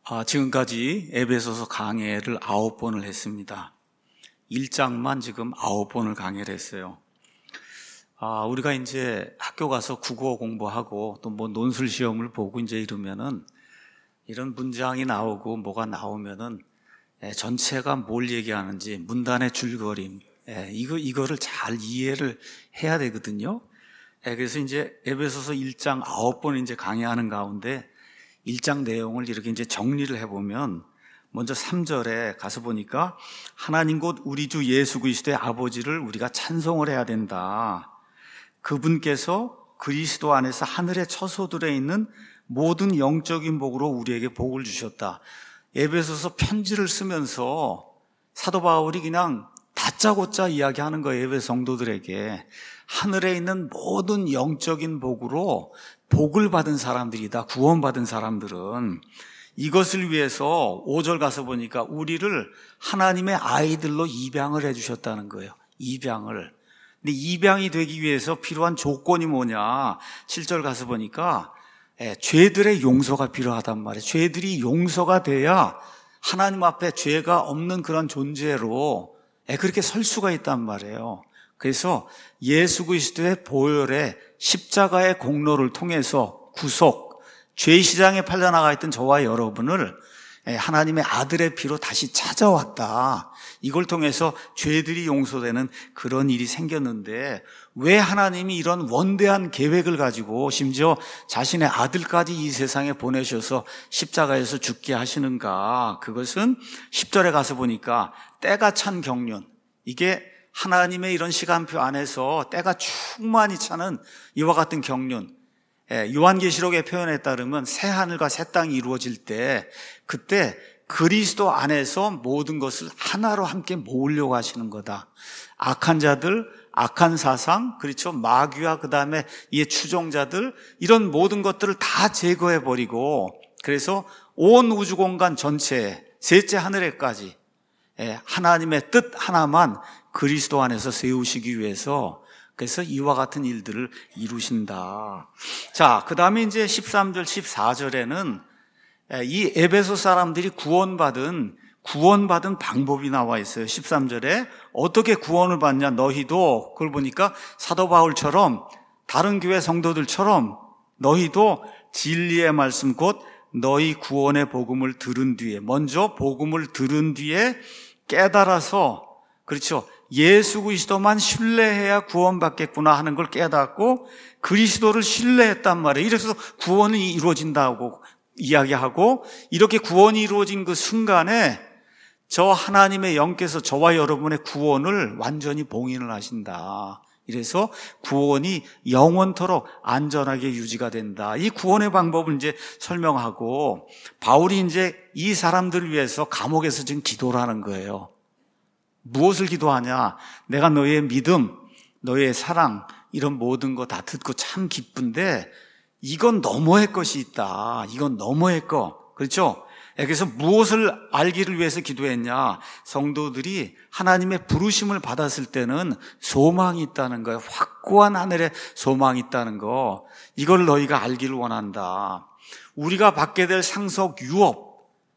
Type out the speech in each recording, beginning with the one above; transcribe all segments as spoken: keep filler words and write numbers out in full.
아, 지금까지 에베소서 강해를 아홉 번을 했습니다. 일 장만 지금 아홉 번을 강해를 했어요. 아, 우리가 이제 학교 가서 국어 공부하고 또 뭐 논술 시험을 보고 이제 이러면은 이런 문장이 나오고 뭐가 나오면은 예, 전체가 뭘 얘기하는지 문단의 줄거림, 예, 이거, 이거를 잘 이해를 해야 되거든요. 예, 그래서 이제 에베소서 일 장 아홉 번 이제 강의하는 가운데 일 장 내용을 이렇게 이제 정리를 해보면 먼저 삼 절에 가서 보니까 하나님 곧 우리 주 예수 그리스도의 아버지를 우리가 찬송을 해야 된다. 그분께서 그리스도 안에서 하늘의 처소들에 있는 모든 영적인 복으로 우리에게 복을 주셨다. 에베소서 편지를 쓰면서 사도 바울이 그냥 다짜고짜 이야기하는 거예요. 에베소 성도들에게 하늘에 있는 모든 영적인 복으로 복을 받은 사람들이다. 구원받은 사람들은 이것을 위해서 오 절 가서 보니까 우리를 하나님의 아이들로 입양을 해주셨다는 거예요. 입양을. 근데 입양이 되기 위해서 필요한 조건이 뭐냐? 칠 절 가서 보니까 예, 죄들의 용서가 필요하단 말이에요. 죄들이 용서가 돼야 하나님 앞에 죄가 없는 그런 존재로 예, 그렇게 설 수가 있단 말이에요. 그래서 예수 그리스도의 보혈의 십자가의 공로를 통해서 구속, 죄 시장에 팔려나가 있던 저와 여러분을 하나님의 아들의 피로 다시 찾아왔다. 이걸 통해서 죄들이 용서되는 그런 일이 생겼는데 왜 하나님이 이런 원대한 계획을 가지고 심지어 자신의 아들까지 이 세상에 보내셔서 십자가에서 죽게 하시는가? 그것은 십 절에 가서 보니까 때가 찬 경륜, 이게 하나님의 이런 시간표 안에서 때가 충만히 차는 이와 같은 경륜, 요한계시록의 표현에 따르면 새 하늘과 새 땅이 이루어질 때 그때 그리스도 안에서 모든 것을 하나로 함께 모으려고 하시는 거다. 악한 자들, 악한 사상, 그렇죠? 마귀와 그 다음에 이의 추종자들, 이런 모든 것들을 다 제거해버리고 그래서 온 우주공간 전체에 셋째 하늘에까지 하나님의 뜻 하나만 그리스도 안에서 세우시기 위해서 그래서 이와 같은 일들을 이루신다. 자, 그 다음에 이제 십삼 절, 십사 절에는 이 에베소 사람들이 구원받은, 구원받은 방법이 나와 있어요. 십삼 절에 어떻게 구원을 받냐? 너희도, 그걸 보니까 사도 바울처럼 다른 교회 성도들처럼 너희도 진리의 말씀 곧 너희 구원의 복음을 들은 뒤에, 먼저 복음을 들은 뒤에 깨달아서, 그렇죠, 예수 그리스도만 신뢰해야 구원받겠구나 하는 걸 깨닫고 그리스도를 신뢰했단 말이에요. 이래서 구원이 이루어진다고 이야기하고, 이렇게 구원이 이루어진 그 순간에 저 하나님의 영께서 저와 여러분의 구원을 완전히 봉인을 하신다. 이래서 구원이 영원토록 안전하게 유지가 된다. 이 구원의 방법을 이제 설명하고, 바울이 이제 이 사람들을 위해서 감옥에서 지금 기도를 하는 거예요. 무엇을 기도하냐? 내가 너의 믿음, 너의 사랑, 이런 모든 거 다 듣고 참 기쁜데 이건 너머의 것이 있다. 이건 너머의 거. 그렇죠? 그래서 무엇을 알기를 위해서 기도했냐? 성도들이 하나님의 부르심을 받았을 때는 소망이 있다는 거예요. 확고한 하늘에 소망이 있다는 거. 이걸 너희가 알기를 원한다. 우리가 받게 될 상속 유업,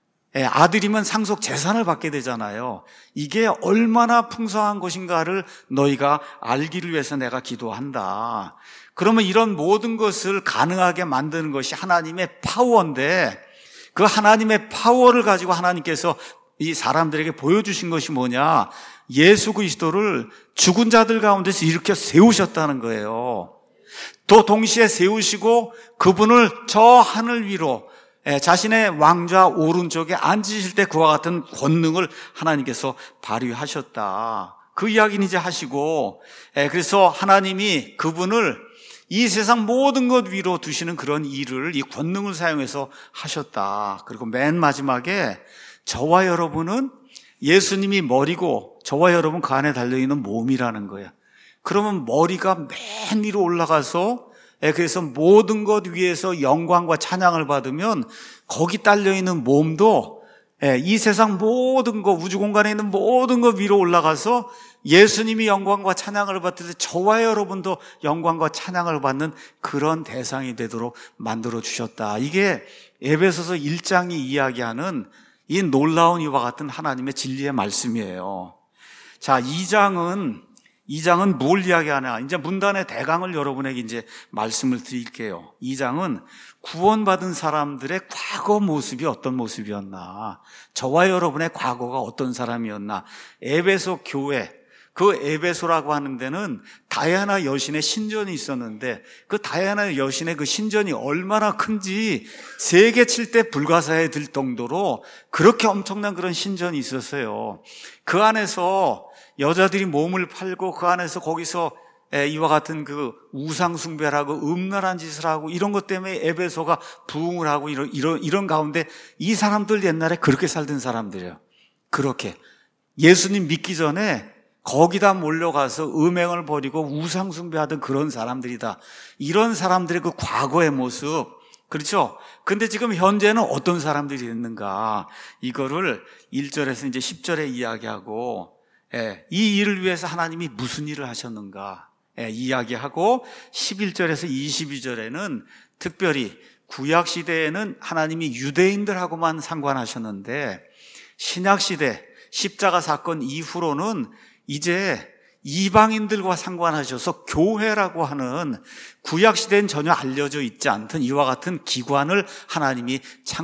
아들이면 상속 재산을 받게 되잖아요. 이게 얼마나 풍성한 것인가를 너희가 알기를 위해서 내가 기도한다. 그러면 이런 모든 것을 가능하게 만드는 것이 하나님의 파워인데, 그 하나님의 파워를 가지고 하나님께서 이 사람들에게 보여주신 것이 뭐냐? 예수 그리스도를 죽은 자들 가운데서 일으켜 세우셨다는 거예요. 또 동시에 세우시고 그분을 저 하늘 위로 자신의 왕좌 오른쪽에 앉으실 때 그와 같은 권능을 하나님께서 발휘하셨다. 그 이야기는 이제 하시고, 그래서 하나님이 그분을 이 세상 모든 것 위로 두시는 그런 일을, 이 권능을 사용해서 하셨다. 그리고 맨 마지막에 저와 여러분은 예수님이 머리고 저와 여러분 그 안에 달려있는 몸이라는 거예요. 그러면 머리가 맨 위로 올라가서, 그래서 모든 것 위에서 영광과 찬양을 받으면 거기 딸려있는 몸도 이 세상 모든 것, 우주 공간에 있는 모든 것 위로 올라가서 예수님이 영광과 찬양을 받을 때 저와 여러분도 영광과 찬양을 받는 그런 대상이 되도록 만들어 주셨다. 이게 에베소서 일 장이 이야기하는 이 놀라운 이와 같은 하나님의 진리의 말씀이에요. 자, 이 장은 이 장은 뭘 이야기하냐? 이제 문단의 대강을 여러분에게 이제 말씀을 드릴게요. 이 장은 구원받은 사람들의 과거 모습이 어떤 모습이었나? 저와 여러분의 과거가 어떤 사람이었나? 에베소 교회, 그 에베소라고 하는 데는 다이아나 여신의 신전이 있었는데 그 다이아나 여신의 그 신전이 얼마나 큰지 세계 칠 대 불가사에 들 정도로 그렇게 엄청난 그런 신전이 있었어요. 그 안에서 여자들이 몸을 팔고 그 안에서 거기서 이와 같은 그 우상 숭배를 하고 음란한 짓을 하고 이런 것 때문에 에베소가 부흥을 하고 이런, 이런, 이런 가운데 이 사람들 옛날에 그렇게 살던 사람들이에요. 그렇게. 예수님 믿기 전에 거기다 몰려가서 음행을 벌이고 우상 숭배하던 그런 사람들이다. 이런 사람들의 그 과거의 모습. 그렇죠? 근데 지금 현재는 어떤 사람들이 있는가? 이거를 일 절에서 이제 십 절에 이야기하고 예, 이 일을 위해서 하나님이 무슨 일을 하셨는가 예, 이야기하고 십일 절에서 이십이 절에는 특별히 구약시대에는 하나님이 유대인들하고만 상관하셨는데 신약시대 십자가 사건 이후로는 이제 이방인들과 상관하셔서 교회라고 하는 구약시대엔 전혀 알려져 있지 않던 이와 같은 기관을 하나님이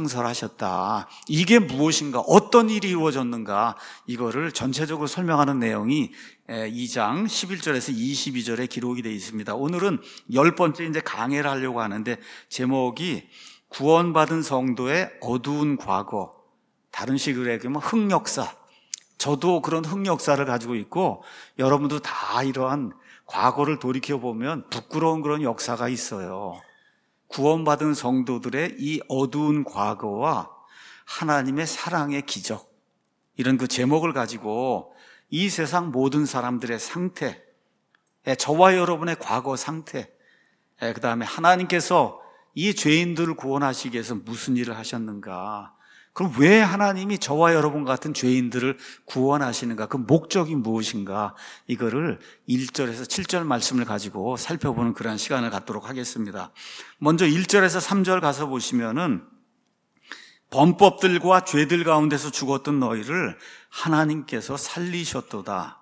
창설하셨다. 이게 무엇인가, 어떤 일이 이루어졌는가, 이거를 전체적으로 설명하는 내용이 이 장 십일 절에서 이십이 절에 기록이 되어 있습니다. 오늘은 열 번째 이제 강해를 하려고 하는데 제목이 구원받은 성도의 어두운 과거, 다른 식으로 얘기하면 흑역사. 저도 그런 흑역사를 가지고 있고 여러분도 다 이러한 과거를 돌이켜보면 부끄러운 그런 역사가 있어요. 구원받은 성도들의 이 어두운 과거와 하나님의 사랑의 기적, 이런 그 제목을 가지고 이 세상 모든 사람들의 상태, 저와 여러분의 과거 상태, 그 다음에 하나님께서 이 죄인들을 구원하시기 위해서 무슨 일을 하셨는가, 그럼 왜 하나님이 저와 여러분 같은 죄인들을 구원하시는가? 그 목적이 무엇인가? 이거를 일 절에서 칠 절 말씀을 가지고 살펴보는 그런 시간을 갖도록 하겠습니다. 먼저 일 절에서 삼 절 가서 보시면은 범법들과 죄들 가운데서 죽었던 너희를 하나님께서 살리셨도다.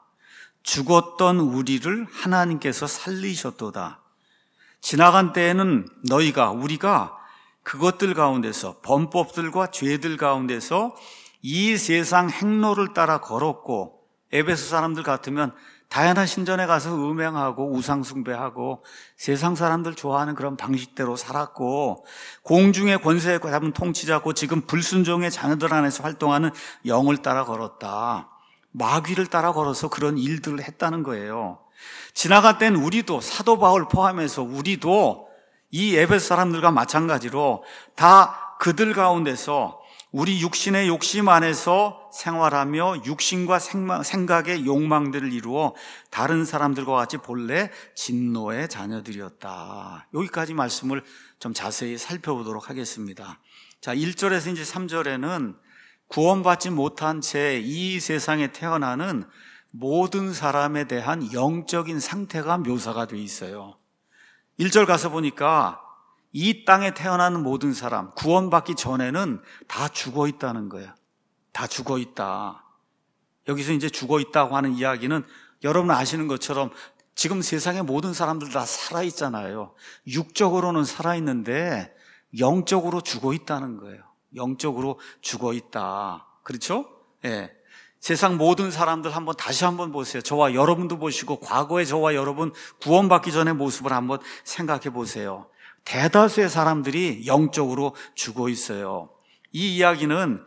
죽었던 우리를 하나님께서 살리셨도다. 지나간 때에는 너희가, 우리가 그것들 가운데서, 범법들과 죄들 가운데서 이 세상 행로를 따라 걸었고, 에베소 사람들 같으면 다양한 신전에 가서 음행하고 우상 숭배하고 세상 사람들 좋아하는 그런 방식대로 살았고, 공중의 권세에 잡은 통치자고 지금 불순종의 자녀들 안에서 활동하는 영을 따라 걸었다. 마귀를 따라 걸어서 그런 일들을 했다는 거예요. 지나갈 땐 우리도, 사도 바울 포함해서 우리도 이 에베소 사람들과 마찬가지로 다 그들 가운데서 우리 육신의 욕심 안에서 생활하며 육신과 생각의 욕망들을 이루어 다른 사람들과 같이 본래 진노의 자녀들이었다. 여기까지 말씀을 좀 자세히 살펴보도록 하겠습니다. 자, 일 절에서 이제 삼 절에는 구원받지 못한 채 이 세상에 태어나는 모든 사람에 대한 영적인 상태가 묘사가 되어 있어요. 일 절 가서 보니까 이 땅에 태어나는 모든 사람, 구원받기 전에는 다 죽어 있다는 거예요. 다 죽어 있다. 여기서 이제 죽어 있다고 하는 이야기는 여러분 아시는 것처럼 지금 세상의 모든 사람들 다 살아있잖아요. 육적으로는 살아있는데 영적으로 죽어 있다는 거예요. 영적으로 죽어 있다. 그렇죠? 예. 세상 모든 사람들 한번 다시 한번 보세요. 저와 여러분도 보시고 과거의 저와 여러분 구원받기 전의 모습을 한번 생각해 보세요. 대다수의 사람들이 영적으로 죽어 있어요. 이 이야기는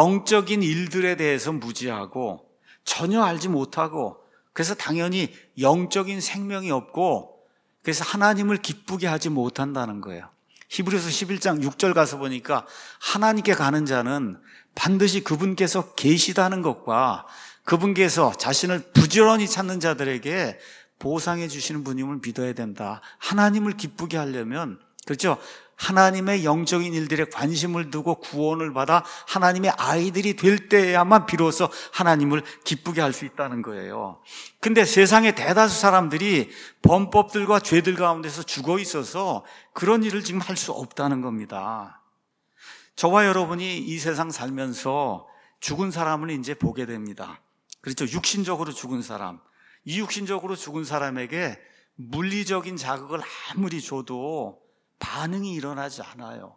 영적인 일들에 대해서 무지하고 전혀 알지 못하고, 그래서 당연히 영적인 생명이 없고, 그래서 하나님을 기쁘게 하지 못한다는 거예요. 히브리서 십일 장 육 절 가서 보니까 하나님께 가는 자는 반드시 그분께서 계시다는 것과 그분께서 자신을 부지런히 찾는 자들에게 보상해 주시는 분임을 믿어야 된다. 하나님을 기쁘게 하려면, 그렇죠? 하나님의 영적인 일들에 관심을 두고 구원을 받아 하나님의 아이들이 될 때야만 비로소 하나님을 기쁘게 할 수 있다는 거예요. 근데 세상의 대다수 사람들이 범법들과 죄들 가운데서 죽어 있어서 그런 일을 지금 할 수 없다는 겁니다. 저와 여러분이 이 세상 살면서 죽은 사람을 이제 보게 됩니다. 그렇죠. 육신적으로 죽은 사람. 이 육신적으로 죽은 사람에게 물리적인 자극을 아무리 줘도 반응이 일어나지 않아요.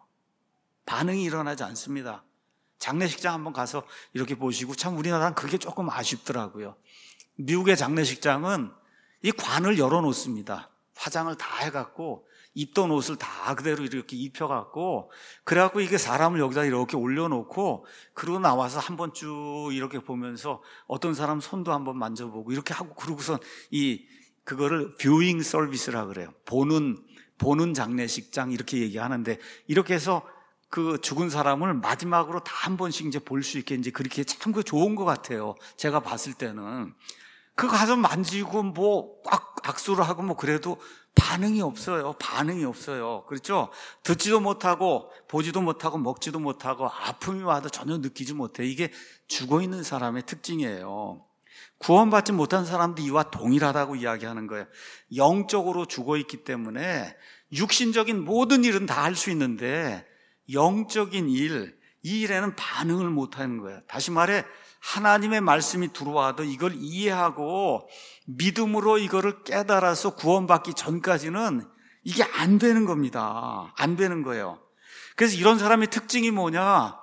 반응이 일어나지 않습니다. 장례식장 한번 가서 이렇게 보시고 참 우리나라는 그게 조금 아쉽더라고요. 미국의 장례식장은 이 관을 열어놓습니다. 화장을 다 해갖고 입던 옷을 다 그대로 이렇게 입혀갖고 그래갖고 이게 사람을 여기다 이렇게 올려놓고 그러고 나와서 한번 쭉 이렇게 보면서 어떤 사람 손도 한번 만져보고 이렇게 하고 그러고선 이 그거를 뷰잉 서비스라 그래요. 보는 보는 장례식장 이렇게 얘기하는데 이렇게 해서 그 죽은 사람을 마지막으로 다 한 번씩 이제 볼 수 있게 이제 그렇게 참 그 좋은 것 같아요. 제가 봤을 때는 그 가서 만지고 뭐 악, 악수를 하고 뭐 그래도 반응이 없어요. 반응이 없어요. 그렇죠? 듣지도 못하고 보지도 못하고 먹지도 못하고 아픔이 와도 전혀 느끼지 못해. 이게 죽어 있는 사람의 특징이에요. 구원받지 못한 사람도 이와 동일하다고 이야기하는 거예요. 영적으로 죽어 있기 때문에 육신적인 모든 일은 다 할 수 있는데 영적인 일, 이 일에는 반응을 못하는 거예요. 다시 말해 하나님의 말씀이 들어와도 이걸 이해하고 믿음으로 이거를 깨달아서 구원받기 전까지는 이게 안 되는 겁니다. 안 되는 거예요. 그래서 이런 사람의 특징이 뭐냐?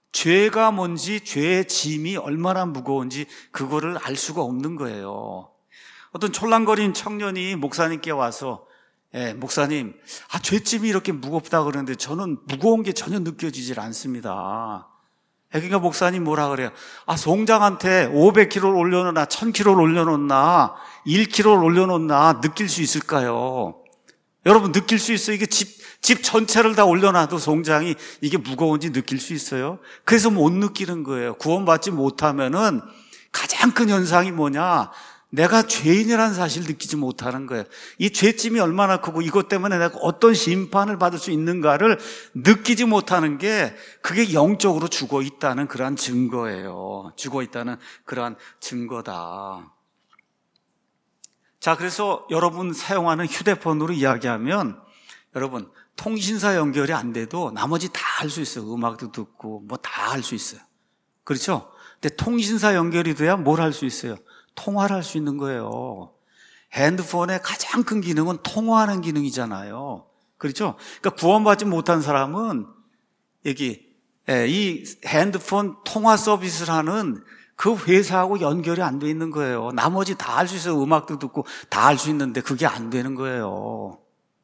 죄가 뭔지, 죄의 짐이 얼마나 무거운지 그거를 알 수가 없는 거예요. 어떤 촐랑거린 청년이 목사님께 와서 예, 목사님, 아, 죄짐이 이렇게 무겁다 그러는데 저는 무거운 게 전혀 느껴지질 않습니다. 그러니까 목사님 뭐라 그래요? 아, 송장한테 오백 킬로를 올려놓나, 천 킬로를 올려놓나, 일 킬로를 올려놓나 느낄 수 있을까요? 여러분 느낄 수 있어요? 이게 집, 집 전체를 다 올려놔도 송장이 이게 무거운지 느낄 수 있어요? 그래서 못 느끼는 거예요. 구원받지 못하면은 가장 큰 현상이 뭐냐? 내가 죄인이라는 사실을 느끼지 못하는 거예요. 이 죄짐이 얼마나 크고 이것 때문에 내가 어떤 심판을 받을 수 있는가를 느끼지 못하는 게 그게 영적으로 죽어 있다는 그러한 증거예요. 죽어 있다는 그러한 증거다. 자, 그래서 여러분 사용하는 휴대폰으로 이야기하면 여러분 통신사 연결이 안 돼도 나머지 다 할 수 있어요. 음악도 듣고 뭐 다 할 수 있어요. 그렇죠? 근데 통신사 연결이 돼야 뭘 할 수 있어요? 통화를 할 수 있는 거예요. 핸드폰의 가장 큰 기능은 통화하는 기능이잖아요. 그렇죠? 그러니까 구원받지 못한 사람은 여기 이 핸드폰 통화 서비스를 하는 그 회사하고 연결이 안 돼 있는 거예요. 나머지 다 할 수 있어요. 음악도 듣고 다 할 수 있는데 그게 안 되는 거예요.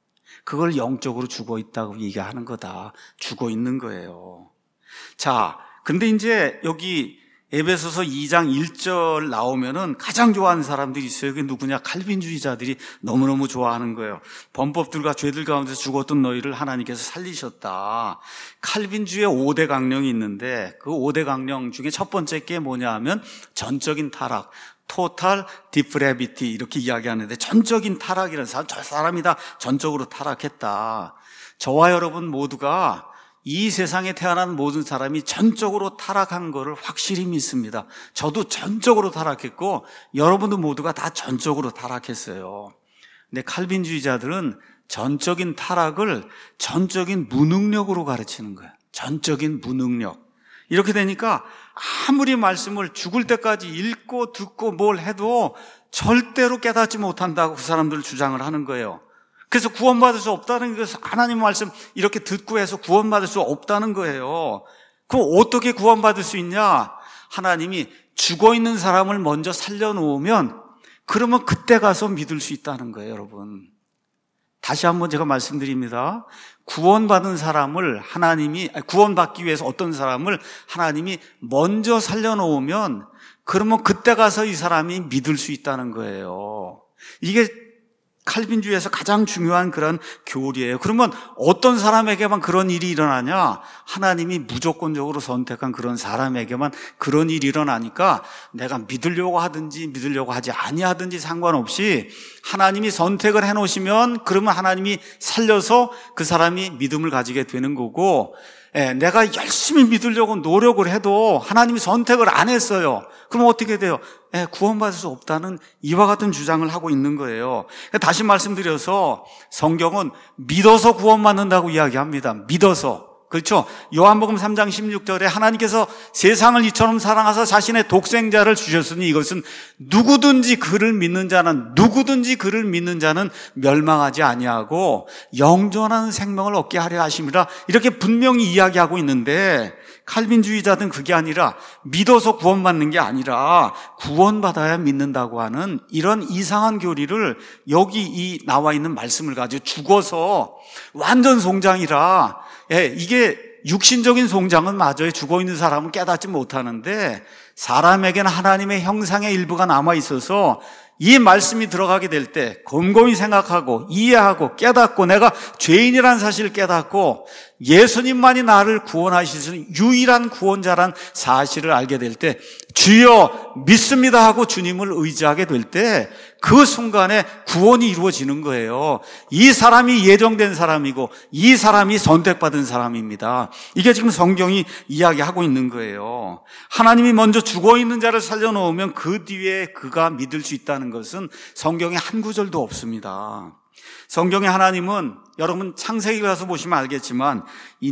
그걸 영적으로 죽어 있다고 얘기하는 거다. 죽어 있는 거예요. 자, 근데 이제 여기 에베소서 이 장 일 절 나오면은 가장 좋아하는 사람들이 있어요. 그게 누구냐? 칼빈주의자들이 너무너무 좋아하는 거예요. 범법들과 죄들 가운데서 죽었던 너희를 하나님께서 살리셨다. 칼빈주의 오 대 강령이 있는데 그 오 대 강령 중에 첫 번째 게 뭐냐 하면 전적인 타락, 토탈 디프레비티 이렇게 이야기하는데 전적인 타락이라는 사람, 저 사람이 다 전적으로 타락했다. 저와 여러분 모두가 이 세상에 태어난 모든 사람이 전적으로 타락한 거를 확실히 믿습니다. 저도 전적으로 타락했고 여러분도 모두가 다 전적으로 타락했어요. 근데 칼빈주의자들은 전적인 타락을 전적인 무능력으로 가르치는 거예요. 전적인 무능력. 이렇게 되니까 아무리 말씀을 죽을 때까지 읽고 듣고 뭘 해도 절대로 깨닫지 못한다고 그 사람들 주장을 하는 거예요. 그래서 구원받을 수 없다는 것은 하나님 말씀 이렇게 듣고 해서 구원받을 수 없다는 거예요. 그럼 어떻게 구원받을 수 있냐? 하나님이 죽어있는 사람을 먼저 살려놓으면 그러면 그때 가서 믿을 수 있다는 거예요, 여러분. 다시 한번 제가 말씀드립니다. 구원받은 사람을 하나님이, 구원받기 위해서 어떤 사람을 하나님이 먼저 살려놓으면 그러면 그때 가서 이 사람이 믿을 수 있다는 거예요. 이게 칼빈주의에서 가장 중요한 그런 교리예요. 그러면 어떤 사람에게만 그런 일이 일어나냐? 하나님이 무조건적으로 선택한 그런 사람에게만 그런 일이 일어나니까 내가 믿으려고 하든지 믿으려고 하지 아니하든지 상관없이 하나님이 선택을 해놓으시면 그러면 하나님이 살려서 그 사람이 믿음을 가지게 되는 거고, 예, 내가 열심히 믿으려고 노력을 해도 하나님이 선택을 안 했어요. 그럼 어떻게 돼요? 예, 구원받을 수 없다는 이와 같은 주장을 하고 있는 거예요. 다시 말씀드려서 성경은 믿어서 구원받는다고 이야기합니다. 믿어서. 그렇죠? 요한복음 삼 장 십육 절에 하나님께서 세상을 이처럼 사랑하사 자신의 독생자를 주셨으니 이것은 누구든지 그를 믿는 자는 누구든지 그를 믿는 자는 멸망하지 아니하고 영존한 생명을 얻게 하려 하심이라, 이렇게 분명히 이야기하고 있는데, 칼빈주의자든 그게 아니라 믿어서 구원받는 게 아니라 구원받아야 믿는다고 하는 이런 이상한 교리를 여기 이 나와 있는 말씀을 가지고 죽어서 완전 송장이라, 예, 이게 육신적인 송장은 맞아요. 죽어 있는 사람은 깨닫지 못하는데 사람에게는 하나님의 형상의 일부가 남아 있어서 이 말씀이 들어가게 될 때 곰곰이 생각하고 이해하고 깨닫고 내가 죄인이라는 사실을 깨닫고 예수님만이 나를 구원하실 수 있는 유일한 구원자란 사실을 알게 될 때 주여 믿습니다 하고 주님을 의지하게 될 때 그 순간에 구원이 이루어지는 거예요. 이 사람이 예정된 사람이고 이 사람이 선택받은 사람입니다. 이게 지금 성경이 이야기하고 있는 거예요. 하나님이 먼저 죽어있는 자를 살려놓으면 그 뒤에 그가 믿을 수 있다는 것은 성경에 한 구절도 없습니다. 성경의 하나님은 여러분 창세기 가서 보시면 알겠지만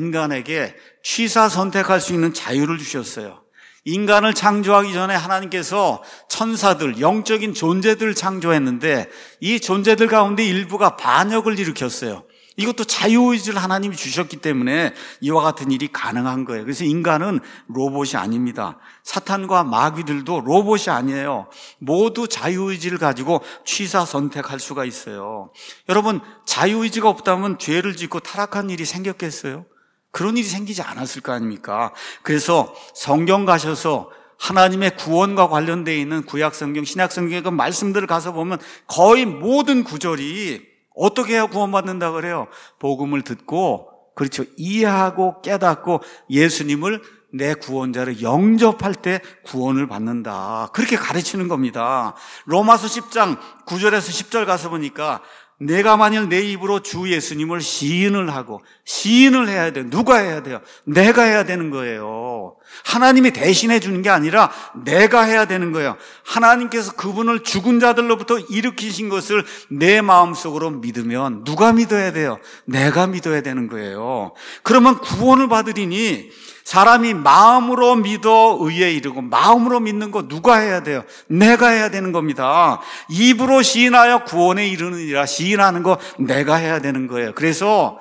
인간에게 취사 선택할 수 있는 자유를 주셨어요. 인간을 창조하기 전에 하나님께서 천사들, 영적인 존재들을 창조했는데 이 존재들 가운데 일부가 반역을 일으켰어요. 이것도 자유의지를 하나님이 주셨기 때문에 이와 같은 일이 가능한 거예요. 그래서 인간은 로봇이 아닙니다. 사탄과 마귀들도 로봇이 아니에요. 모두 자유의지를 가지고 취사 선택할 수가 있어요. 여러분, 자유의지가 없다면 죄를 짓고 타락한 일이 생겼겠어요? 그런 일이 생기지 않았을 거 아닙니까? 그래서 성경 가셔서 하나님의 구원과 관련되어 있는 구약성경, 신약성경의 그 말씀들을 가서 보면 거의 모든 구절이 어떻게 해야 구원받는다 그래요? 복음을 듣고, 그렇죠, 이해하고 깨닫고 예수님을 내 구원자를 영접할 때 구원을 받는다, 그렇게 가르치는 겁니다. 로마서 십 장 구 절에서 십 절 가서 보니까 내가 만일 내 입으로 주 예수님을 시인을 하고, 시인을 해야 돼요. 누가 해야 돼요? 내가 해야 되는 거예요. 하나님이 대신해 주는 게 아니라 내가 해야 되는 거예요. 하나님께서 그분을 죽은 자들로부터 일으키신 것을 내 마음속으로 믿으면 누가 믿어야 돼요? 내가 믿어야 되는 거예요. 그러면 구원을 받으리니 사람이 마음으로 믿어 의에 이르고, 마음으로 믿는 거 누가 해야 돼요? 내가 해야 되는 겁니다. 입으로 시인하여 구원에 이르느니라, 시인하는 거 내가 해야 되는 거예요. 그래서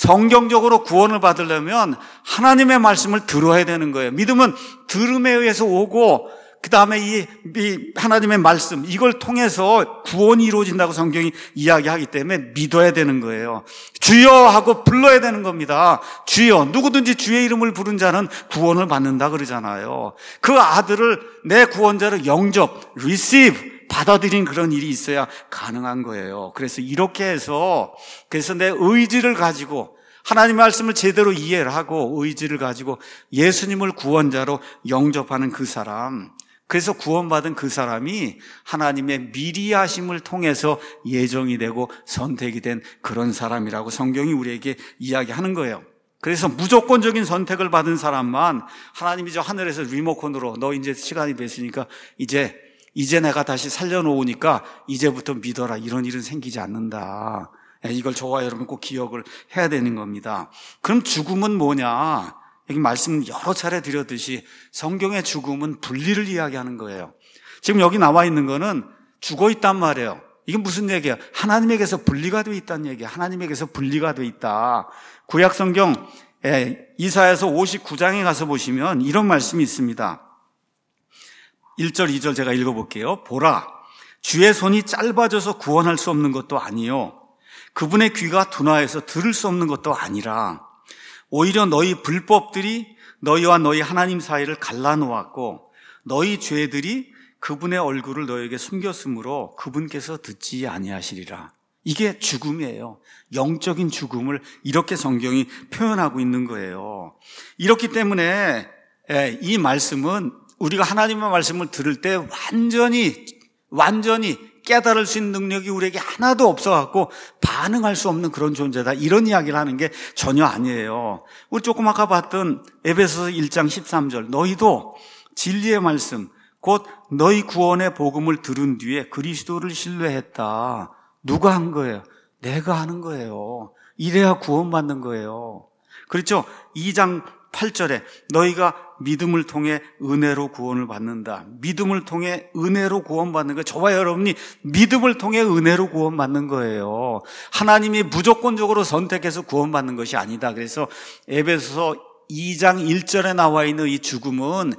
성경적으로 구원을 받으려면 하나님의 말씀을 들어야 되는 거예요. 믿음은 들음에 의해서 오고, 그 다음에 이, 이 하나님의 말씀, 이걸 통해서 구원이 이루어진다고 성경이 이야기하기 때문에 믿어야 되는 거예요. 주여 하고 불러야 되는 겁니다. 주여, 누구든지 주의 이름을 부른 자는 구원을 받는다 그러잖아요. 그 아들을 내 구원자로 영접, receive, 받아들인 그런 일이 있어야 가능한 거예요. 그래서 이렇게 해서, 그래서 내 의지를 가지고 하나님의 말씀을 제대로 이해를 하고 의지를 가지고 예수님을 구원자로 영접하는 그 사람, 그래서 구원받은 그 사람이 하나님의 미리 하심을 통해서 예정이 되고 선택이 된 그런 사람이라고 성경이 우리에게 이야기하는 거예요. 그래서 무조건적인 선택을 받은 사람만 하나님이 저 하늘에서 리모컨으로 너 이제 시간이 됐으니까 이제 이제 내가 다시 살려놓으니까 이제부터 믿어라, 이런 일은 생기지 않는다. 이걸 저와 여러분 꼭 기억을 해야 되는 겁니다. 그럼 죽음은 뭐냐? 여기 말씀 여러 차례 드렸듯이 성경의 죽음은 분리를 이야기하는 거예요. 지금 여기 나와 있는 거는 죽어 있단 말이에요. 이게 무슨 얘기야? 하나님에게서 분리가 돼 있다는 얘기야. 하나님에게서 분리가 돼 있다. 구약 성경 이사야서 오십구 장에 가서 보시면 이런 말씀이 있습니다. 일 절 이 절 제가 읽어볼게요. 보라, 주의 손이 짧아져서 구원할 수 없는 것도 아니요, 그분의 귀가 둔하여서 들을 수 없는 것도 아니라 오히려 너희 불법들이 너희와 너희 하나님 사이를 갈라놓았고 너희 죄들이 그분의 얼굴을 너희에게 숨겼으므로 그분께서 듣지 아니하시리라. 이게 죽음이에요. 영적인 죽음을 이렇게 성경이 표현하고 있는 거예요. 이렇기 때문에 이 말씀은 우리가 하나님의 말씀을 들을 때 완전히 완전히 깨달을 수 있는 능력이 우리에게 하나도 없어갖고 반응할 수 없는 그런 존재다, 이런 이야기를 하는 게 전혀 아니에요. 우리 조금 아까 봤던 에베소서 일 장 십삼 절, 너희도 진리의 말씀 곧 너희 구원의 복음을 들은 뒤에 그리스도를 신뢰했다. 누가 한 거예요? 내가 하는 거예요. 이래야 구원받는 거예요. 그렇죠? 이 장 팔 절에 너희가 믿음을 통해 은혜로 구원을 받는다. 믿음을 통해 은혜로 구원받는 거예요. 저와 여러분이 믿음을 통해 은혜로 구원받는 거예요. 하나님이 무조건적으로 선택해서 구원받는 것이 아니다. 그래서 에베소서 이 장 일 절에 나와 있는 이 죽음은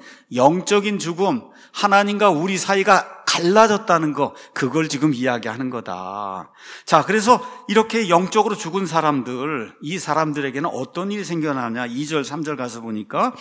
영적인 죽음, 하나님과 우리 사이가 갈라졌다는 거, 그걸 지금 이야기하는 거다. 자, 그래서 이렇게 영적으로 죽은 사람들, 이 사람들에게는 어떤 일이 생겨나냐? 이 절 삼 절 가서 보니까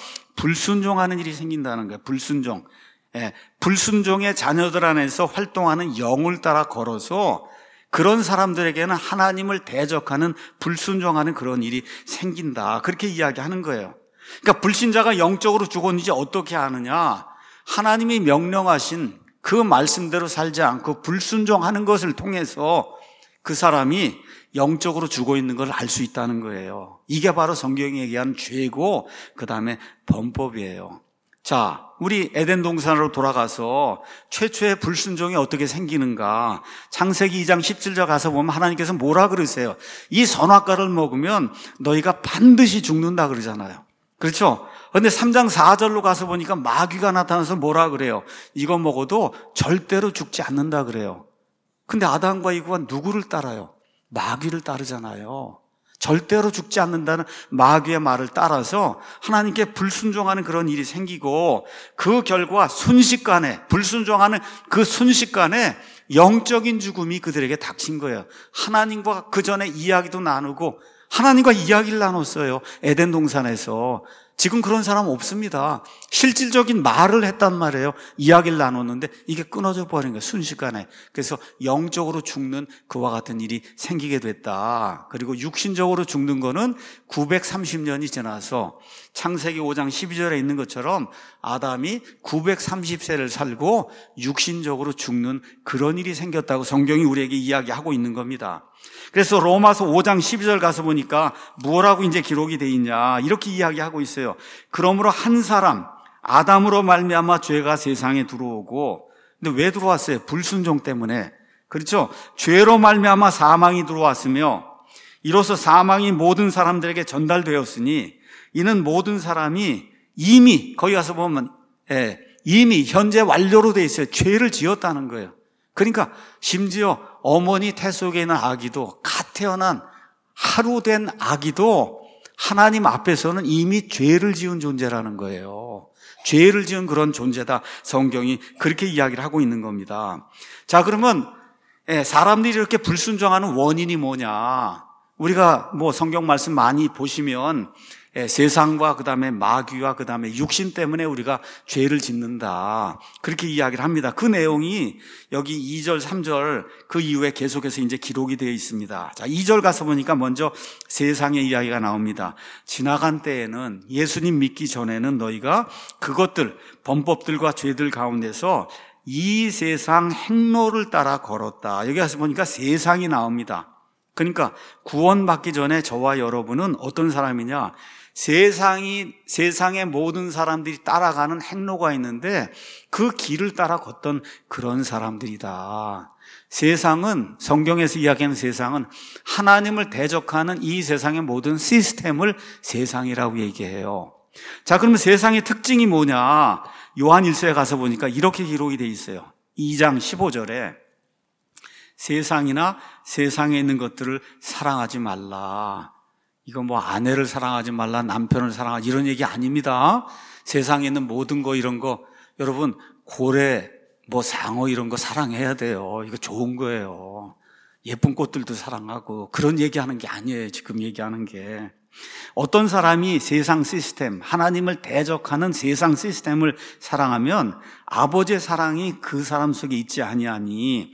불순종하는 일이 생긴다는 거예요. 불순종. 예, 불순종의 자녀들 안에서 활동하는 영을 따라 걸어서 그런 사람들에게는 하나님을 대적하는, 불순종하는 그런 일이 생긴다, 그렇게 이야기하는 거예요. 그러니까 불신자가 영적으로 죽었는지 어떻게 아느냐? 하나님이 명령하신 그 말씀대로 살지 않고 불순종하는 것을 통해서 그 사람이 영적으로 죽어 있는 걸 알 수 있다는 거예요. 이게 바로 성경이 얘기하는 죄고 그 다음에 범법이에요. 자, 우리 에덴 동산으로 돌아가서 최초의 불순종이 어떻게 생기는가? 창세기 이 장 십칠 절 가서 보면 하나님께서 뭐라 그러세요? 이 선악과를 먹으면 너희가 반드시 죽는다 그러잖아요. 그렇죠? 그런데 삼 장 사 절로 가서 보니까 마귀가 나타나서 뭐라 그래요? 이거 먹어도 절대로 죽지 않는다 그래요. 근데 아담과 이브가 누구를 따라요? 마귀를 따르잖아요. 절대로 죽지 않는다는 마귀의 말을 따라서 하나님께 불순종하는 그런 일이 생기고, 그 결과 순식간에, 불순종하는 그 순식간에 영적인 죽음이 그들에게 닥친 거예요. 하나님과 그 전에 이야기도 나누고 하나님과 이야기를 나눴어요. 에덴 동산에서. 지금 그런 사람 없습니다. 실질적인 말을 했단 말이에요. 이야기를 나눴는데 이게 끊어져 버린 거예요, 순식간에. 그래서 영적으로 죽는 그와 같은 일이 생기게 됐다. 그리고 육신적으로 죽는 거는 구백삼십 년이 지나서 창세기 오 장 십이 절에 있는 것처럼 아담이 구백삼십 세를 살고 육신적으로 죽는 그런 일이 생겼다고 성경이 우리에게 이야기하고 있는 겁니다. 그래서 로마서 오 장 십이 절 가서 보니까 뭐라고 이제 기록이 돼 있냐, 이렇게 이야기하고 있어요. 그러므로 한 사람 아담으로 말미암아 죄가 세상에 들어오고, 근데 왜 들어왔어요? 불순종 때문에. 그렇죠? 죄로 말미암아 사망이 들어왔으며 이로써 사망이 모든 사람들에게 전달되었으니 이는 모든 사람이 이미, 거기 가서 보면 예, 이미 현재 완료로 돼 있어요. 죄를 지었다는 거예요. 그러니까 심지어 어머니 태 속에 있는 아기도, 갓 태어난 하루 된 아기도 하나님 앞에서는 이미 죄를 지은 존재라는 거예요. 죄를 지은 그런 존재다. 성경이 그렇게 이야기를 하고 있는 겁니다. 자, 그러면 사람들이 이렇게 불순종하는 원인이 뭐냐? 우리가 뭐 성경 말씀 많이 보시면 세상과 그 다음에 마귀와 그 다음에 육신 때문에 우리가 죄를 짓는다, 그렇게 이야기를 합니다. 그 내용이 여기 이 절 삼 절 그 이후에 계속해서 이제 기록이 되어 있습니다. 자, 이 절 가서 보니까 먼저 세상의 이야기가 나옵니다. 지나간 때에는, 예수님 믿기 전에는 너희가 그것들, 범법들과 죄들 가운데서 이 세상 행로를 따라 걸었다. 여기 가서 보니까 세상이 나옵니다. 그러니까 구원받기 전에 저와 여러분은 어떤 사람이냐? 세상이, 세상의 모든 사람들이 따라가는 행로가 있는데 그 길을 따라 걷던 그런 사람들이다. 세상은, 성경에서 이야기하는 세상은 하나님을 대적하는 이 세상의 모든 시스템을 세상이라고 얘기해요. 자, 그러면 세상의 특징이 뭐냐? 요한 일 서에 가서 보니까 이렇게 기록이 되어 있어요. 이 장 십오 절에 세상이나 세상에 있는 것들을 사랑하지 말라. 이거 뭐 아내를 사랑하지 말라, 남편을 사랑하지, 이런 얘기 아닙니다. 세상에 있는 모든 거, 이런 거, 여러분 고래, 뭐 상어 이런 거 사랑해야 돼요. 이거 좋은 거예요. 예쁜 꽃들도 사랑하고, 그런 얘기하는 게 아니에요. 지금 얘기하는 게. 어떤 사람이 세상 시스템, 하나님을 대적하는 세상 시스템을 사랑하면 아버지의 사랑이 그 사람 속에 있지 아니하니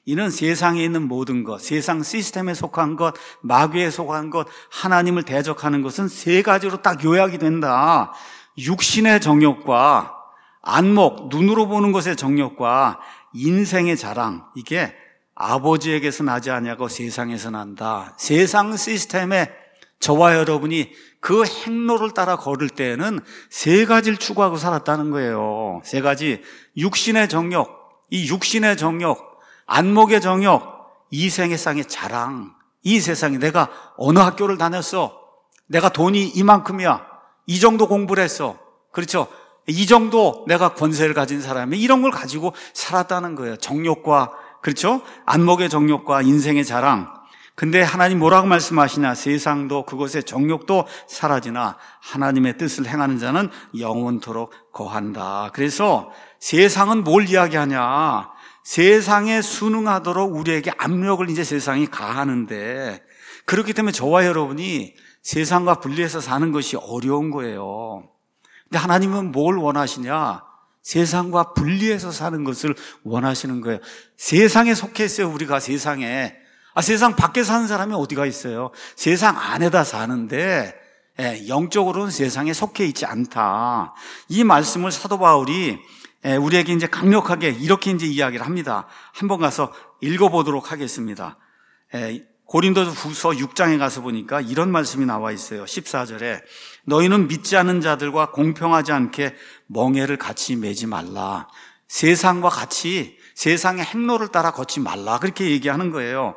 이는 세상에 있는 모든 것, 세상 시스템에 속한 것, 마귀에 속한 것, 하나님을 대적하는 것은 세 가지로 딱 요약이 된다. 육신의 정욕과 안목, 눈으로 보는 것의 정욕과 인생의 자랑, 이게 아버지에게서 나지 아니하고 세상에서 난다. 세상 시스템에 저와 여러분이 그 행로를 따라 걸을 때에는 세 가지를 추구하고 살았다는 거예요. 세 가지. 육신의 정욕, 이 육신의 정욕, 안목의 정욕, 이생의 쌍의 자랑. 이 세상에 내가 어느 학교를 다녔어? 내가 돈이 이만큼이야. 이 정도 공부를 했어. 그렇죠? 이 정도 내가 권세를 가진 사람이 이런 걸 가지고 살았다는 거예요. 정욕과, 그렇죠? 안목의 정욕과 인생의 자랑. 근데 하나님 뭐라고 말씀하시냐? 세상도 그것의 정욕도 사라지나 하나님의 뜻을 행하는 자는 영원토록 거한다. 그래서 세상은 뭘 이야기하냐? 세상에 순응하도록 우리에게 압력을 이제 세상이 가하는데, 그렇기 때문에 저와 여러분이 세상과 분리해서 사는 것이 어려운 거예요. 근데 하나님은 뭘 원하시냐? 세상과 분리해서 사는 것을 원하시는 거예요. 세상에 속해 있어요. 우리가 세상에. 아, 세상 밖에 사는 사람이 어디가 있어요? 세상 안에다 사는데 예, 영적으로는 세상에 속해 있지 않다. 이 말씀을 사도 바울이 예, 우리에게 이제 강력하게 이렇게 이제 이야기를 합니다. 한번 가서 읽어보도록 하겠습니다. 예, 고린도후서 육 장에 가서 보니까 이런 말씀이 나와 있어요. 십사 절에 너희는 믿지 않는 자들과 공평하지 않게 멍에를 같이 매지 말라. 세상과 같이 세상의 행로를 따라 걷지 말라. 그렇게 얘기하는 거예요.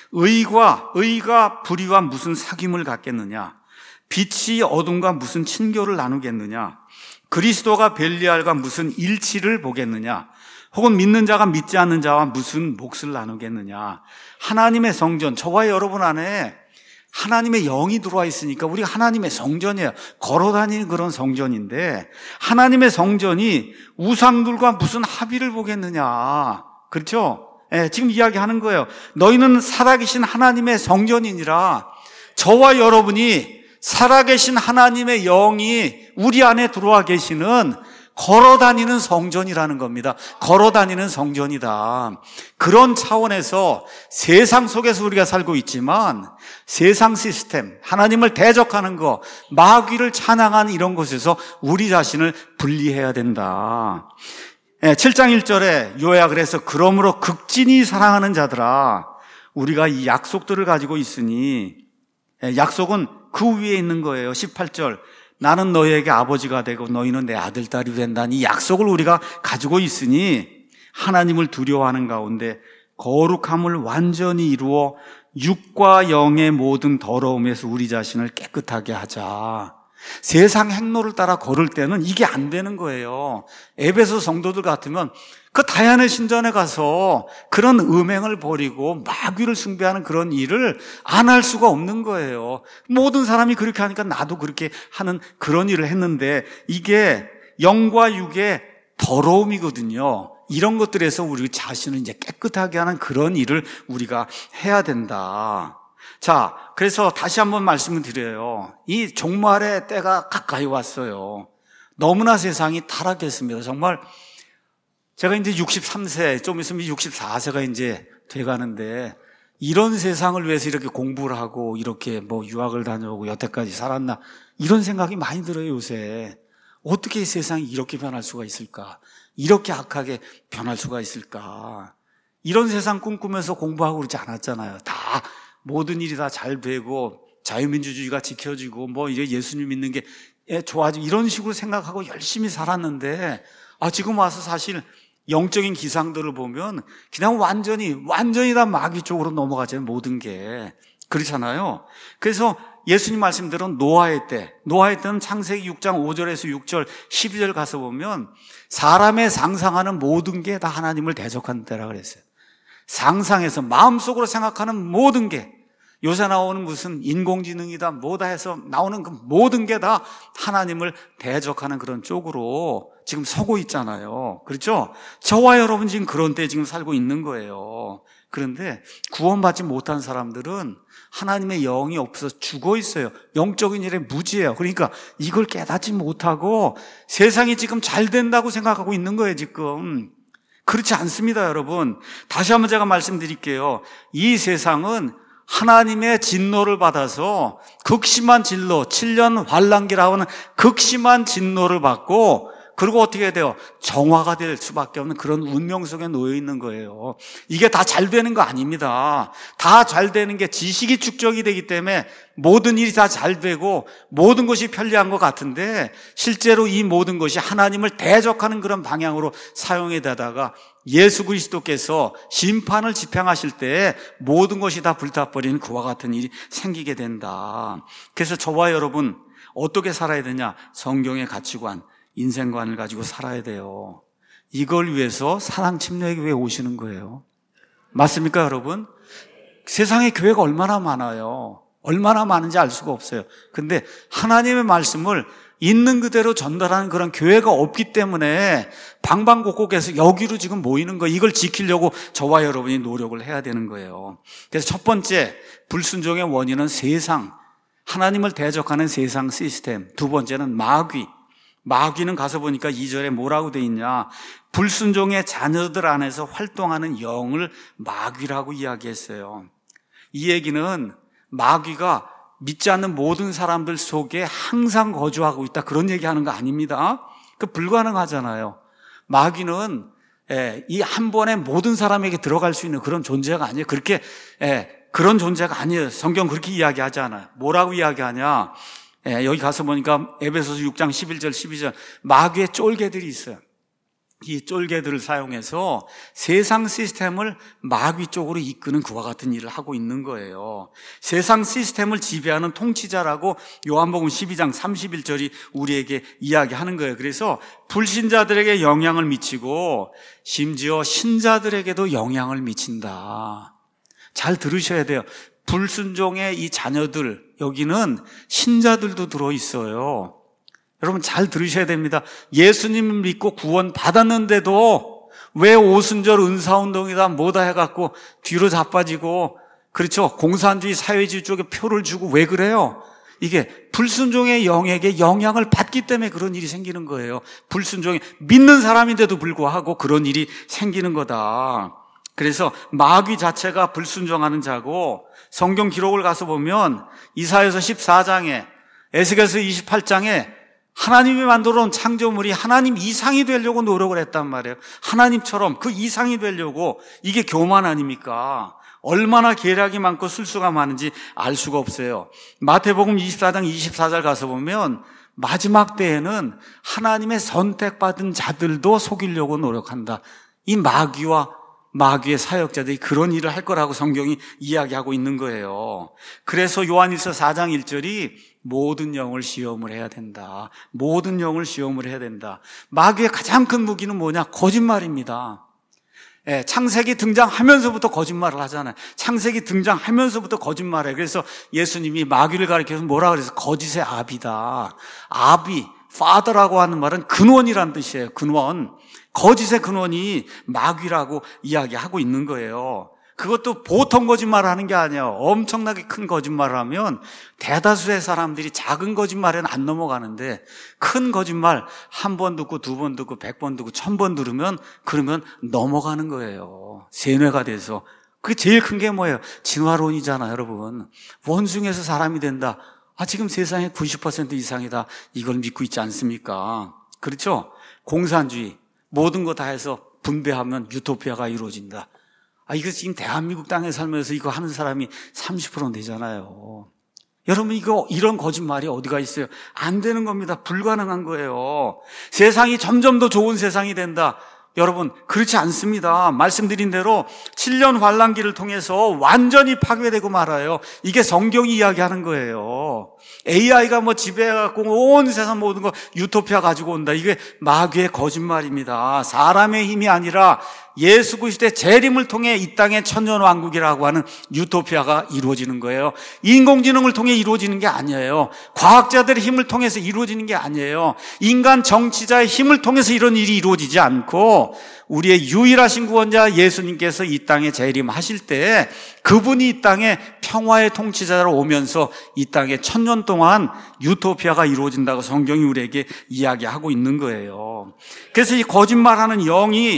의과 의가 불의와 무슨 사귐을 갖겠느냐? 빛이 어둠과 무슨 친교를 나누겠느냐? 그리스도가 벨리알과 무슨 일치를 보겠느냐? 혹은 믿는 자가 믿지 않는 자와 무슨 몫을 나누겠느냐? 하나님의 성전, 저와 여러분 안에 하나님의 영이 들어와 있으니까 우리가 하나님의 성전이에요. 걸어다니는 그런 성전인데 하나님의 성전이 우상들과 무슨 합의를 보겠느냐? 그렇죠? 예, 지금 이야기하는 거예요. 너희는 살아계신 하나님의 성전이니라. 저와 여러분이 살아계신 하나님의 영이 우리 안에 들어와 계시는 걸어다니는 성전이라는 겁니다. 걸어다니는 성전이다. 그런 차원에서 세상 속에서 우리가 살고 있지만 세상 시스템, 하나님을 대적하는 것, 마귀를 찬양하는 이런 곳에서 우리 자신을 분리해야 된다. 칠 장 일 절에 요약을 해서 그러므로 극진히 사랑하는 자들아, 우리가 이 약속들을 가지고 있으니, 약속은 그 위에 있는 거예요. 십팔 절 나는 너희에게 아버지가 되고 너희는 내 아들, 딸이 된다는 이 약속을 우리가 가지고 있으니 하나님을 두려워하는 가운데 거룩함을 완전히 이루어 육과 영의 모든 더러움에서 우리 자신을 깨끗하게 하자. 세상 행로를 따라 걸을 때는 이게 안 되는 거예요. 에베소 성도들 같으면 그 다얀의 신전에 가서 그런 음행을 벌이고 마귀를 숭배하는 그런 일을 안 할 수가 없는 거예요. 모든 사람이 그렇게 하니까 나도 그렇게 하는 그런 일을 했는데 이게 영과 육의 더러움이거든요. 이런 것들에서 우리 자신을 이제 깨끗하게 하는 그런 일을 우리가 해야 된다. 자, 그래서 다시 한번 말씀을 드려요. 이 종말의 때가 가까이 왔어요. 너무나 세상이 타락했습니다. 정말 제가 이제 육십삼 세, 좀 있으면 육십사 세가 이제 돼가는데 이런 세상을 위해서 이렇게 공부를 하고 이렇게 뭐 유학을 다녀오고 여태까지 살았나 이런 생각이 많이 들어요, 요새. 어떻게 세상이 이렇게 변할 수가 있을까? 이렇게 악하게 변할 수가 있을까? 이런 세상 꿈꾸면서 공부하고 그러지 않았잖아요. 다 모든 일이 다 잘 되고 자유민주주의가 지켜지고 뭐 이제 예수님 믿는 게 좋아지고 이런 식으로 생각하고 열심히 살았는데 아 지금 와서 사실 영적인 기상들을 보면 그냥 완전히 완전히 다 마귀 쪽으로 넘어가잖아요. 모든 게 그렇잖아요. 그래서 예수님 말씀대로 노아의 때, 노아의 때는 창세기 육 장 오 절에서 육 절, 십이 절 가서 보면 사람의 상상하는 모든 게 다 하나님을 대적하는 때라 그랬어요. 상상해서 마음속으로 생각하는 모든 게 요새 나오는 무슨 인공지능이다 뭐다 해서 나오는 그 모든 게 다 하나님을 대적하는 그런 쪽으로 지금 서고 있잖아요. 그렇죠? 저와 여러분 지금 그런 때 지금 살고 있는 거예요. 그런데 구원받지 못한 사람들은 하나님의 영이 없어서 죽어 있어요. 영적인 일에 무지해요. 그러니까 이걸 깨닫지 못하고 세상이 지금 잘 된다고 생각하고 있는 거예요, 지금. 그렇지 않습니다, 여러분. 다시 한번 제가 말씀드릴게요. 이 세상은 하나님의 진노를 받아서 극심한 진노, 칠 년 환란기라고 하는 극심한 진노를 받고, 그리고 어떻게 해야 돼요? 정화가 될 수밖에 없는 그런 운명 속에 놓여 있는 거예요. 이게 다 잘 되는 거 아닙니다. 다 잘 되는 게 지식이 축적이 되기 때문에 모든 일이 다 잘 되고 모든 것이 편리한 것 같은데, 실제로 이 모든 것이 하나님을 대적하는 그런 방향으로 사용이 되다가 예수 그리스도께서 심판을 집행하실 때 모든 것이 다 불타버리는 그와 같은 일이 생기게 된다. 그래서 저와 여러분 어떻게 살아야 되냐? 성경의 가치관, 인생관을 가지고 살아야 돼요. 이걸 위해서 사랑 침례교회에 오시는 거예요. 맞습니까, 여러분? 세상에 교회가 얼마나 많아요. 얼마나 많은지 알 수가 없어요. 근데 하나님의 말씀을 있는 그대로 전달하는 그런 교회가 없기 때문에 방방곡곡에서 여기로 지금 모이는 거, 이걸 지키려고 저와 여러분이 노력을 해야 되는 거예요. 그래서 첫 번째, 불순종의 원인은 세상, 하나님을 대적하는 세상 시스템. 두 번째는 마귀. 마귀는 가서 보니까 이 절에 뭐라고 돼 있냐? 불순종의 자녀들 안에서 활동하는 영을 마귀라고 이야기했어요. 이 얘기는 마귀가 믿지 않는 모든 사람들 속에 항상 거주하고 있다, 그런 얘기하는 거 아닙니다. 그 불가능하잖아요. 마귀는 이 한 번에 모든 사람에게 들어갈 수 있는 그런 존재가 아니에요. 그렇게 그런 존재가 아니에요. 성경 그렇게 이야기하지 않아요. 뭐라고 이야기하냐? 예, 여기 가서 보니까 에베소서 육 장 십일 절 십이 절 마귀의 쫄개들이 있어요. 이 쫄개들을 사용해서 세상 시스템을 마귀 쪽으로 이끄는 그와 같은 일을 하고 있는 거예요. 세상 시스템을 지배하는 통치자라고 요한복음 십이 장 삼십일 절이 우리에게 이야기하는 거예요. 그래서 불신자들에게 영향을 미치고 심지어 신자들에게도 영향을 미친다. 잘 들으셔야 돼요. 불순종의 이 자녀들, 여기는 신자들도 들어있어요. 여러분 잘 들으셔야 됩니다. 예수님을 믿고 구원 받았는데도 왜 오순절 은사운동이다 뭐다 해갖고 뒤로 자빠지고, 그렇죠, 공산주의 사회주의 쪽에 표를 주고 왜 그래요? 이게 불순종의 영에게 영향을 받기 때문에 그런 일이 생기는 거예요. 불순종의 믿는 사람인데도 불구하고 그런 일이 생기는 거다. 그래서 마귀 자체가 불순종하는 자고, 성경 기록을 가서 보면 이사야서 십사 장에 에스겔서 이십팔 장에 하나님이 만들어 놓은 창조물이 하나님 이상이 되려고 노력을 했단 말이에요. 하나님처럼 그 이상이 되려고. 이게 교만 아닙니까? 얼마나 계략이 많고 술수가 많은지 알 수가 없어요. 마태복음 이십사 장 이십사 절 가서 보면 마지막 때에는 하나님의 선택받은 자들도 속이려고 노력한다. 이 마귀와 마귀의 사역자들이 그런 일을 할 거라고 성경이 이야기하고 있는 거예요. 그래서 요한일서 사 장 일 절이 모든 영을 시험을 해야 된다. 모든 영을 시험을 해야 된다. 마귀의 가장 큰 무기는 뭐냐? 거짓말입니다. 예, 창세기 등장하면서부터 거짓말을 하잖아요. 창세기 등장하면서부터 거짓말해요. 그래서 예수님이 마귀를 가리켜서 뭐라 그래서 거짓의 아비다. 아비, father라고 하는 말은 근원이란 뜻이에요. 근원. 거짓의 근원이 마귀라고 이야기하고 있는 거예요. 그것도 보통 거짓말을 하는 게 아니에요. 엄청나게 큰 거짓말을 하면 대다수의 사람들이 작은 거짓말에는 안 넘어가는데, 큰 거짓말 한 번 듣고 두 번 듣고 백 번 듣고 천 번 들으면 그러면 넘어가는 거예요. 세뇌가 돼서. 그게 제일 큰 게 뭐예요? 진화론이잖아요, 여러분. 원숭이에서 사람이 된다. 아, 지금 세상의 구십 퍼센트 이상이다. 이걸 믿고 있지 않습니까? 그렇죠? 공산주의. 모든 거 다 해서 분배하면 유토피아가 이루어진다. 아, 이거 지금 대한민국 땅에 살면서 이거 하는 사람이 삼십 퍼센트 되잖아요. 여러분, 이거, 이런 거짓말이 어디가 있어요? 안 되는 겁니다. 불가능한 거예요. 세상이 점점 더 좋은 세상이 된다. 여러분, 그렇지 않습니다. 말씀드린 대로 칠 년 환란기를 통해서 완전히 파괴되고 말아요. 이게 성경이 이야기하는 거예요. 에이아이가 뭐 지배해갖고 온 세상 모든 거 유토피아 가지고 온다. 이게 마귀의 거짓말입니다. 사람의 힘이 아니라 예수 그리스도의 재림을 통해 이 땅의 천년왕국이라고 하는 유토피아가 이루어지는 거예요. 인공지능을 통해 이루어지는 게 아니에요. 과학자들의 힘을 통해서 이루어지는 게 아니에요. 인간 정치자의 힘을 통해서 이런 일이 이루어지지 않고 우리의 유일하신 구원자 예수님께서 이 땅에 재림하실 때 그분이 이 땅에 평화의 통치자로 오면서 이 땅에 천년 동안 유토피아가 이루어진다고 성경이 우리에게 이야기하고 있는 거예요. 그래서 이 거짓말하는 영이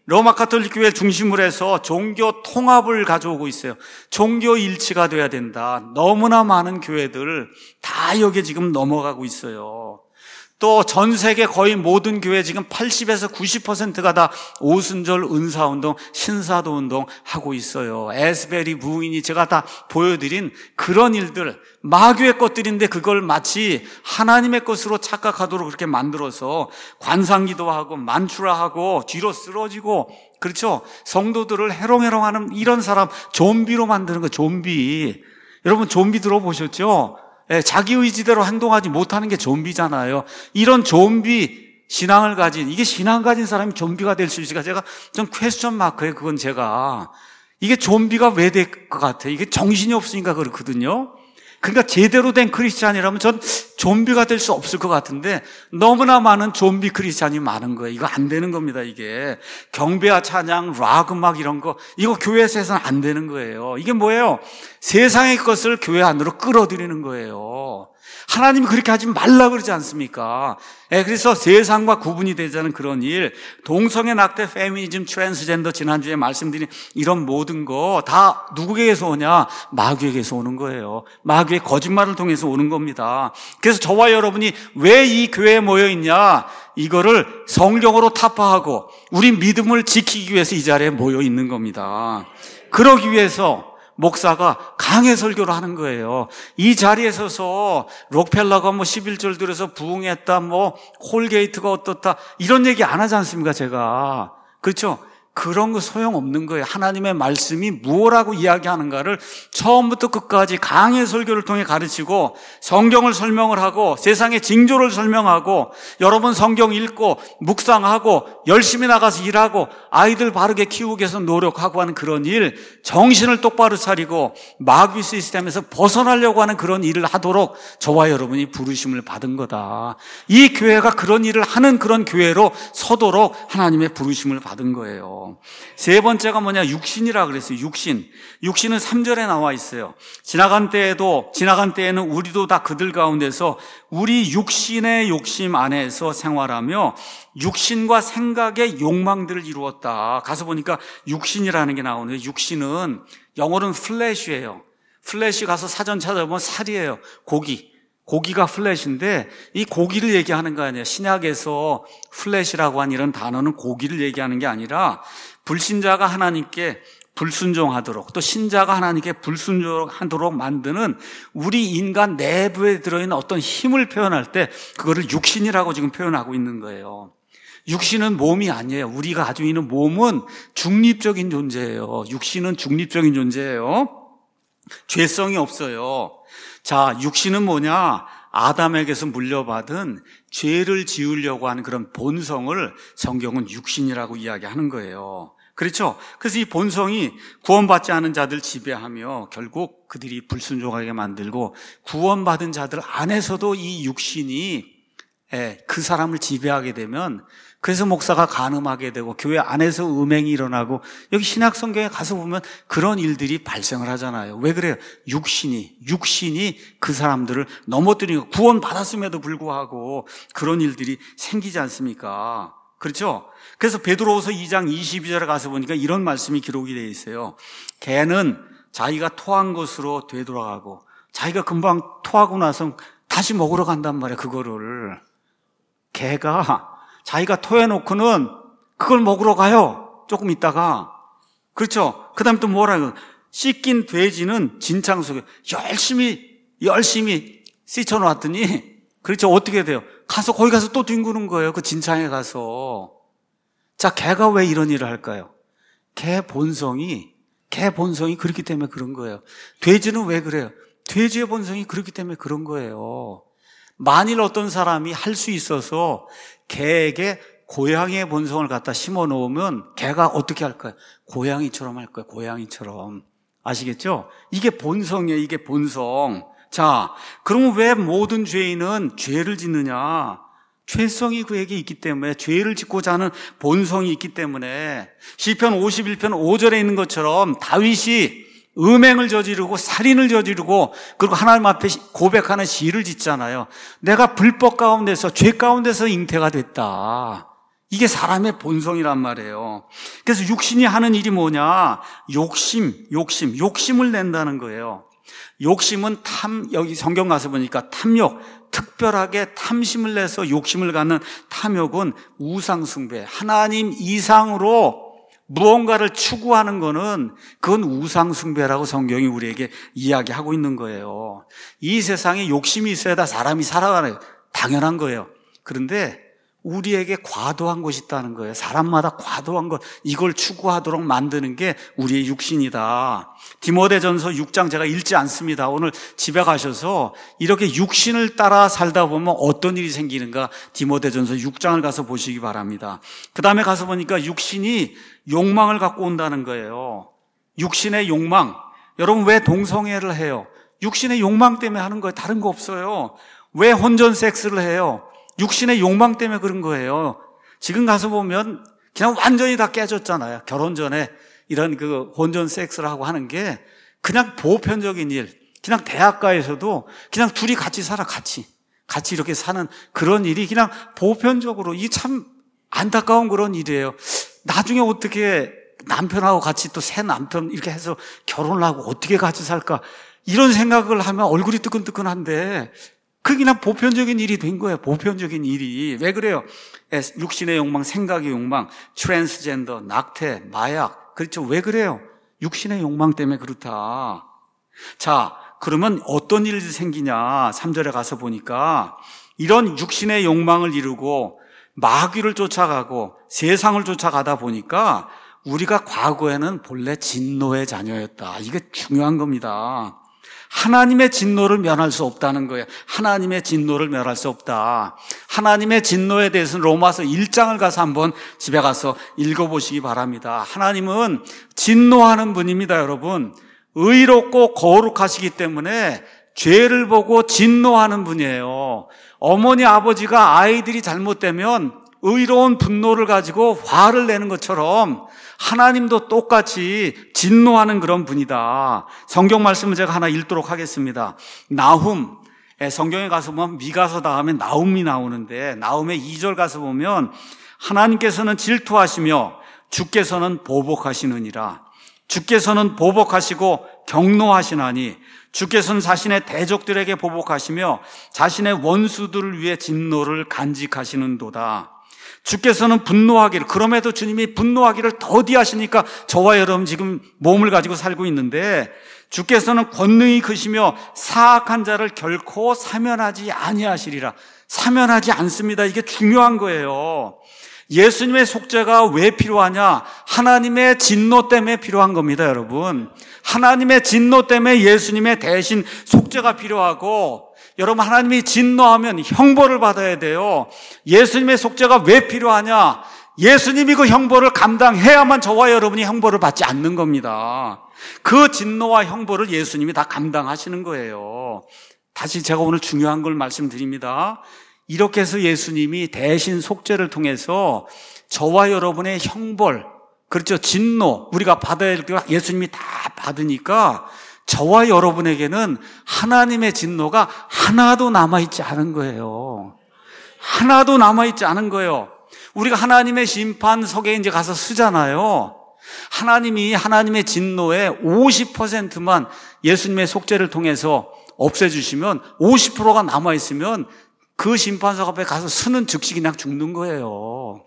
로마 가톨릭 교회를 중심으로 해서 종교 통합을 가져오고 있어요. 종교 일치가 돼야 된다. 너무나 많은 교회들 다 여기에 지금 넘어가고 있어요. 또 전 세계 거의 모든 교회 지금 팔십에서 구십 퍼센트가 다 오순절 은사운동, 신사도운동 하고 있어요. 에스베리 부인이 제가 다 보여드린 그런 일들, 마귀의 것들인데 그걸 마치 하나님의 것으로 착각하도록 그렇게 만들어서 관상기도하고 만추라하고 뒤로 쓰러지고, 그렇죠? 성도들을 해롱해롱하는 이런 사람 좀비로 만드는 거, 좀비. 여러분 좀비 들어보셨죠? 예, 자기 의지대로 행동하지 못하는 게 좀비잖아요. 이런 좀비 신앙을 가진, 이게 신앙 가진 사람이 좀비가 될 수 있을까? 제가 좀 퀘스천 마크예요. 그건 제가. 이게 좀비가 왜 될 것 같아요? 이게 정신이 없으니까 그렇거든요. 그러니까 제대로 된 크리스찬이라면 전 좀비가 될 수 없을 것 같은데 너무나 많은 좀비 크리스찬이 많은 거예요. 이거 안 되는 겁니다. 이게 경배와 찬양, 락 음악 이런 거 이거 교회에서 해서는 안 되는 거예요. 이게 뭐예요? 세상의 것을 교회 안으로 끌어들이는 거예요. 하나님이 그렇게 하지 말라 그러지 않습니까? 예, 그래서 세상과 구분이 되지 않은 그런 일, 동성애, 낙태, 페미니즘, 트랜스젠더 지난주에 말씀드린 이런 모든 거 다 누구에게서 오냐? 마귀에게서 오는 거예요. 마귀의 거짓말을 통해서 오는 겁니다. 그래서 저와 여러분이 왜 이 교회에 모여 있냐? 이거를 성경으로 타파하고 우리 믿음을 지키기 위해서 이 자리에 모여 있는 겁니다. 그러기 위해서 목사가 강해 설교를 하는 거예요. 이 자리에 서서 록펠러가 뭐 십일 절 들어서 부흥했다, 뭐 콜게이트가 어떻다 이런 얘기 안 하지 않습니까? 제가. 그렇죠? 그런 거 소용없는 거예요. 하나님의 말씀이 무엇라고 이야기하는가를 처음부터 끝까지 강의 설교를 통해 가르치고 성경을 설명을 하고 세상의 징조를 설명하고 여러분 성경 읽고 묵상하고 열심히 나가서 일하고 아이들 바르게 키우기 위해서 노력하고 하는 그런 일, 정신을 똑바로 차리고 마귀 시스템에서 벗어나려고 하는 그런 일을 하도록 저와 여러분이 부르심을 받은 거다. 이 교회가 그런 일을 하는 그런 교회로 서도록 하나님의 부르심을 받은 거예요. 세 번째가 뭐냐? 육신이라 그랬어요. 육신. 육신은 삼 절에 나와 있어요. 지나간 때에도, 지나간 때에는 우리도 다 그들 가운데서 우리 육신의 욕심 안에서 생활하며 육신과 생각의 욕망들을 이루었다. 가서 보니까 육신이라는 게 나오네요. 육신은 영어로는 플래시예요. 플래시 가서 사전 찾아보면 살이에요. 고기. 고기가 플래시인데 이 고기를 얘기하는 거 아니에요. 신약에서 플래시라고 한 이런 단어는 고기를 얘기하는 게 아니라 불신자가 하나님께 불순종하도록 또 신자가 하나님께 불순종하도록 만드는 우리 인간 내부에 들어있는 어떤 힘을 표현할 때 그거를 육신이라고 지금 표현하고 있는 거예요. 육신은 몸이 아니에요. 우리가 가지고 있는 몸은 중립적인 존재예요. 육신은 중립적인 존재예요. 죄성이 없어요. 자, 육신은 뭐냐? 아담에게서 물려받은 죄를 지으려고 하는 그런 본성을 성경은 육신이라고 이야기하는 거예요. 그렇죠? 그래서 이 본성이 구원받지 않은 자들 지배하며 결국 그들이 불순종하게 만들고 구원받은 자들 안에서도 이 육신이 그 사람을 지배하게 되면 그래서 목사가 간음하게 되고 교회 안에서 음행이 일어나고 여기 신약 성경에 가서 보면 그런 일들이 발생을 하잖아요. 왜 그래요? 육신이 육신이 그 사람들을 넘어뜨리고 구원받았음에도 불구하고 그런 일들이 생기지 않습니까? 그렇죠? 그래서 베드로후서 이 장 이십이 절에 가서 보니까 이런 말씀이 기록이 되어 있어요. 개는 자기가 토한 것으로 되돌아가고 자기가 금방 토하고 나서 다시 먹으러 간단 말이에요. 그거를 개가 자기가 토해놓고는 그걸 먹으러 가요. 조금 있다가. 그렇죠? 그 다음에 또 뭐라고. 씻긴 돼지는 진창 속에 열심히, 열심히 씻어놨더니, 그렇죠? 어떻게 돼요? 가서, 거기 가서 또 뒹구는 거예요. 그 진창에 가서. 자, 개가 왜 이런 일을 할까요? 개 본성이, 개 본성이 그렇기 때문에 그런 거예요. 돼지는 왜 그래요? 돼지의 본성이 그렇기 때문에 그런 거예요. 만일 어떤 사람이 할 수 있어서 개에게 고양이의 본성을 갖다 심어 놓으면 개가 어떻게 할까요? 고양이처럼 할 거예요. 고양이처럼. 아시겠죠? 이게 본성이에요. 이게 본성. 자, 그러면 왜 모든 죄인은 죄를 짓느냐? 죄성이 그에게 있기 때문에, 죄를 짓고자 하는 본성이 있기 때문에 시편 오십일 편 오 절에 있는 것처럼 다윗이 음행을 저지르고 살인을 저지르고 그리고 하나님 앞에 고백하는 시를 짓잖아요. 내가 불법 가운데서 죄 가운데서 잉태가 됐다. 이게 사람의 본성이란 말이에요. 그래서 육신이 하는 일이 뭐냐? 욕심, 욕심, 욕심을 낸다는 거예요. 욕심은 탐, 여기 성경 가서 보니까 탐욕, 특별하게 탐심을 내서 욕심을 갖는 탐욕은 우상숭배, 하나님 이상으로 무언가를 추구하는 거는 그건 우상숭배라고 성경이 우리에게 이야기하고 있는 거예요. 이 세상에 욕심이 있어야 다 사람이 살아가는 거예요. 당연한 거예요. 그런데 우리에게 과도한 것이 있다는 거예요. 사람마다 과도한 것, 이걸 추구하도록 만드는 게 우리의 육신이다. 디모데전서 육 장 제가 읽지 않습니다. 오늘 집에 가셔서 이렇게 육신을 따라 살다 보면 어떤 일이 생기는가 디모데전서 육 장을 가서 보시기 바랍니다. 그 다음에 가서 보니까 육신이 욕망을 갖고 온다는 거예요. 육신의 욕망. 여러분 왜 동성애를 해요? 육신의 욕망 때문에 하는 거예요. 다른 거 없어요. 왜 혼전 섹스를 해요? 육신의 욕망 때문에 그런 거예요. 지금 가서 보면 그냥 완전히 다 깨졌잖아요. 결혼 전에 이런 그 혼전 섹스를 하고 하는 게 그냥 보편적인 일. 그냥 대학가에서도 그냥 둘이 같이 살아, 같이. 같이 이렇게 사는 그런 일이 그냥 보편적으로 이 참 안타까운 그런 일이에요. 나중에 어떻게 남편하고 같이 또 새 남편 이렇게 해서 결혼을 하고 어떻게 같이 살까? 이런 생각을 하면 얼굴이 뜨끈뜨끈한데 그게 그냥 보편적인 일이 된 거예요. 보편적인 일이. 왜 그래요? 육신의 욕망, 생각의 욕망, 트랜스젠더, 낙태, 마약. 그렇죠. 왜 그래요? 육신의 욕망 때문에 그렇다. 자, 그러면 어떤 일이 생기냐? 삼 절에 가서 보니까 이런 육신의 욕망을 이루고 마귀를 쫓아가고 세상을 쫓아가다 보니까 우리가 과거에는 본래 진노의 자녀였다. 이게 중요한 겁니다. 하나님의 진노를 면할 수 없다는 거예요. 하나님의 진노를 면할 수 없다. 하나님의 진노에 대해서는 로마서 일 장을 가서 한번 집에 가서 읽어보시기 바랍니다. 하나님은 진노하는 분입니다, 여러분. 의롭고 거룩하시기 때문에 죄를 보고 진노하는 분이에요. 어머니, 아버지가 아이들이 잘못되면 의로운 분노를 가지고 화를 내는 것처럼 하나님도 똑같이 진노하는 그런 분이다. 성경 말씀을 제가 하나 읽도록 하겠습니다. 나훔, 성경에 가서 보면 미가서 다음에 나훔이 나오는데 나훔의 이 절 가서 보면 하나님께서는 질투하시며 주께서는 보복하시느니라. 주께서는 보복하시고 경노하시나니 주께서는 자신의 대적들에게 보복하시며 자신의 원수들을 위해 진노를 간직하시는도다. 주께서는 분노하기를, 그럼에도 주님이 분노하기를 더디하시니까 저와 여러분 지금 몸을 가지고 살고 있는데 주께서는 권능이 크시며 사악한 자를 결코 사면하지 아니하시리라. 사면하지 않습니다. 이게 중요한 거예요. 예수님의 속죄가 왜 필요하냐? 하나님의 진노 때문에 필요한 겁니다, 여러분. 하나님의 진노 때문에 예수님의 대신 속죄가 필요하고, 여러분 하나님이 진노하면 형벌을 받아야 돼요. 예수님의 속죄가 왜 필요하냐? 예수님이 그 형벌을 감당해야만 저와 여러분이 형벌을 받지 않는 겁니다. 그 진노와 형벌을 예수님이 다 감당하시는 거예요. 다시 제가 오늘 중요한 걸 말씀드립니다. 이렇게 해서 예수님이 대신 속죄를 통해서 저와 여러분의 형벌, 그렇죠, 진노, 우리가 받아야 될 때 예수님이 다 받으니까 저와 여러분에게는 하나님의 진노가 하나도 남아있지 않은 거예요. 하나도 남아있지 않은 거예요. 우리가 하나님의 심판석에 이제 가서 쓰잖아요. 하나님이 하나님의 진노의 오십 퍼센트만 예수님의 속죄를 통해서 없애주시면 오십 퍼센트가 남아있으면 그 심판석 앞에 가서 쓰는 즉시 그냥 죽는 거예요.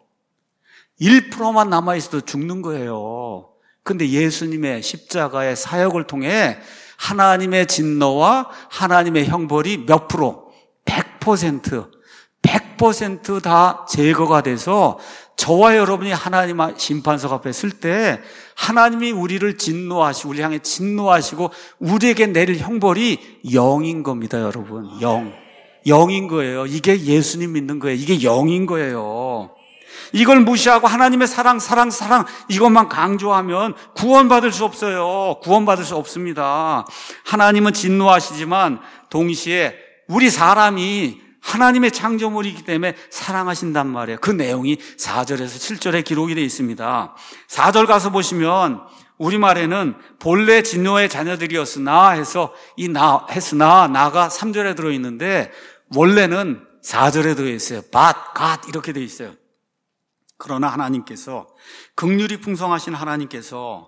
일 퍼센트만 남아있어도 죽는 거예요. 근데 예수님의 십자가의 사역을 통해 하나님의 진노와 하나님의 형벌이 몇 프로? 백 퍼센트. 백 퍼센트 다 제거가 돼서 저와 여러분이 하나님 심판석 앞에 쓸 때 하나님이 우리를 진노하시고 우리 향해 진노하시고 우리에게 내릴 형벌이 영인 겁니다, 여러분. 영. 영인 거예요. 이게 예수님 믿는 거예요. 이게 영인 거예요. 이걸 무시하고 하나님의 사랑, 사랑, 사랑 이것만 강조하면 구원받을 수 없어요. 구원받을 수 없습니다. 하나님은 진노하시지만 동시에 우리 사람이 하나님의 창조물이기 때문에 사랑하신단 말이에요. 그 내용이 사 절에서 칠 절에 기록이 되어 있습니다. 사 절 가서 보시면 우리말에는 본래 진노의 자녀들이었으나 해서 이 나, 했으나 나가 삼 절에 들어있는데 원래는 사 절에 들어있어요. but, God 이렇게 되어 있어요. 그러나 하나님께서, 긍휼이 풍성하신 하나님께서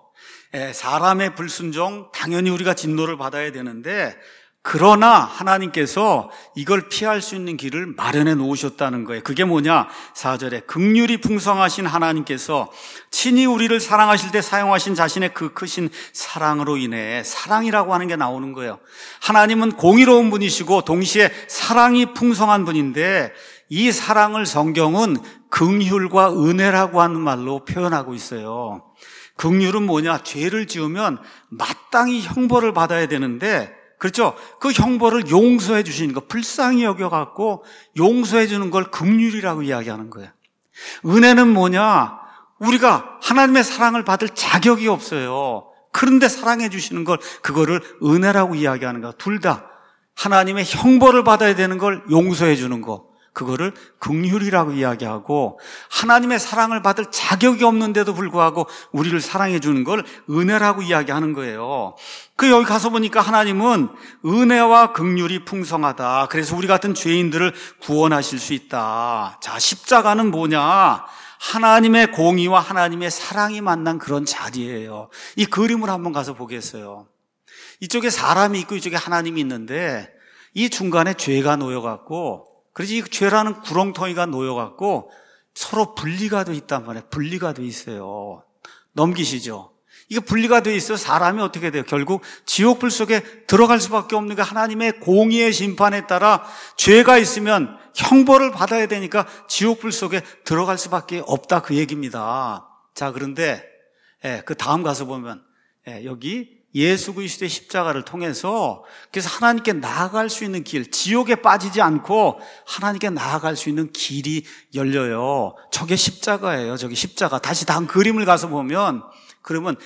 사람의 불순종, 당연히 우리가 진노를 받아야 되는데, 그러나 하나님께서 이걸 피할 수 있는 길을 마련해 놓으셨다는 거예요. 그게 뭐냐? 사 절에 긍휼이 풍성하신 하나님께서 친히 우리를 사랑하실 때 사용하신 자신의 그 크신 사랑으로 인해, 사랑이라고 하는 게 나오는 거예요. 하나님은 공의로운 분이시고 동시에 사랑이 풍성한 분인데, 이 사랑을 성경은 긍휼과 은혜라고 하는 말로 표현하고 있어요. 긍휼은 뭐냐? 죄를 지으면 마땅히 형벌을 받아야 되는데, 그렇죠? 그 형벌을 용서해 주시는 거, 불쌍히 여겨갖고 용서해 주는 걸 긍휼이라고 이야기하는 거예요. 은혜는 뭐냐? 우리가 하나님의 사랑을 받을 자격이 없어요. 그런데 사랑해 주시는 걸, 그거를 은혜라고 이야기하는 거야. 둘 다 하나님의 형벌을 받아야 되는 걸 용서해 주는 거, 그거를 긍휼이라고 이야기하고, 하나님의 사랑을 받을 자격이 없는데도 불구하고 우리를 사랑해 주는 걸 은혜라고 이야기하는 거예요. 그 여기 가서 보니까 하나님은 은혜와 긍휼이 풍성하다. 그래서 우리 같은 죄인들을 구원하실 수 있다. 자, 십자가는 뭐냐? 하나님의 공의와 하나님의 사랑이 만난 그런 자리예요. 이 그림을 한번 가서 보겠어요. 이쪽에 사람이 있고 이쪽에 하나님이 있는데, 이 중간에 죄가 놓여갖고, 그래서 이 죄라는 구렁텅이가 놓여갖고 서로 분리가 돼 있단 말이에요. 분리가 돼 있어요. 넘기시죠? 이게 분리가 돼 있어서 사람이 어떻게 돼요? 결국 지옥불 속에 들어갈 수밖에 없는 게, 하나님의 공의의 심판에 따라 죄가 있으면 형벌을 받아야 되니까 지옥불 속에 들어갈 수밖에 없다, 그 얘기입니다. 자, 그런데 예, 그 다음 가서 보면 예, 여기 예수 그리스도의 십자가를 통해서, 그래서 하나님께 나아갈 수 있는 길, 지옥에 빠지지 않고 하나님께 나아갈 수 있는 길이 열려요. 저게 십자가예요. 저게 십자가. 다시 다음 그림을 가서 보면, 그러면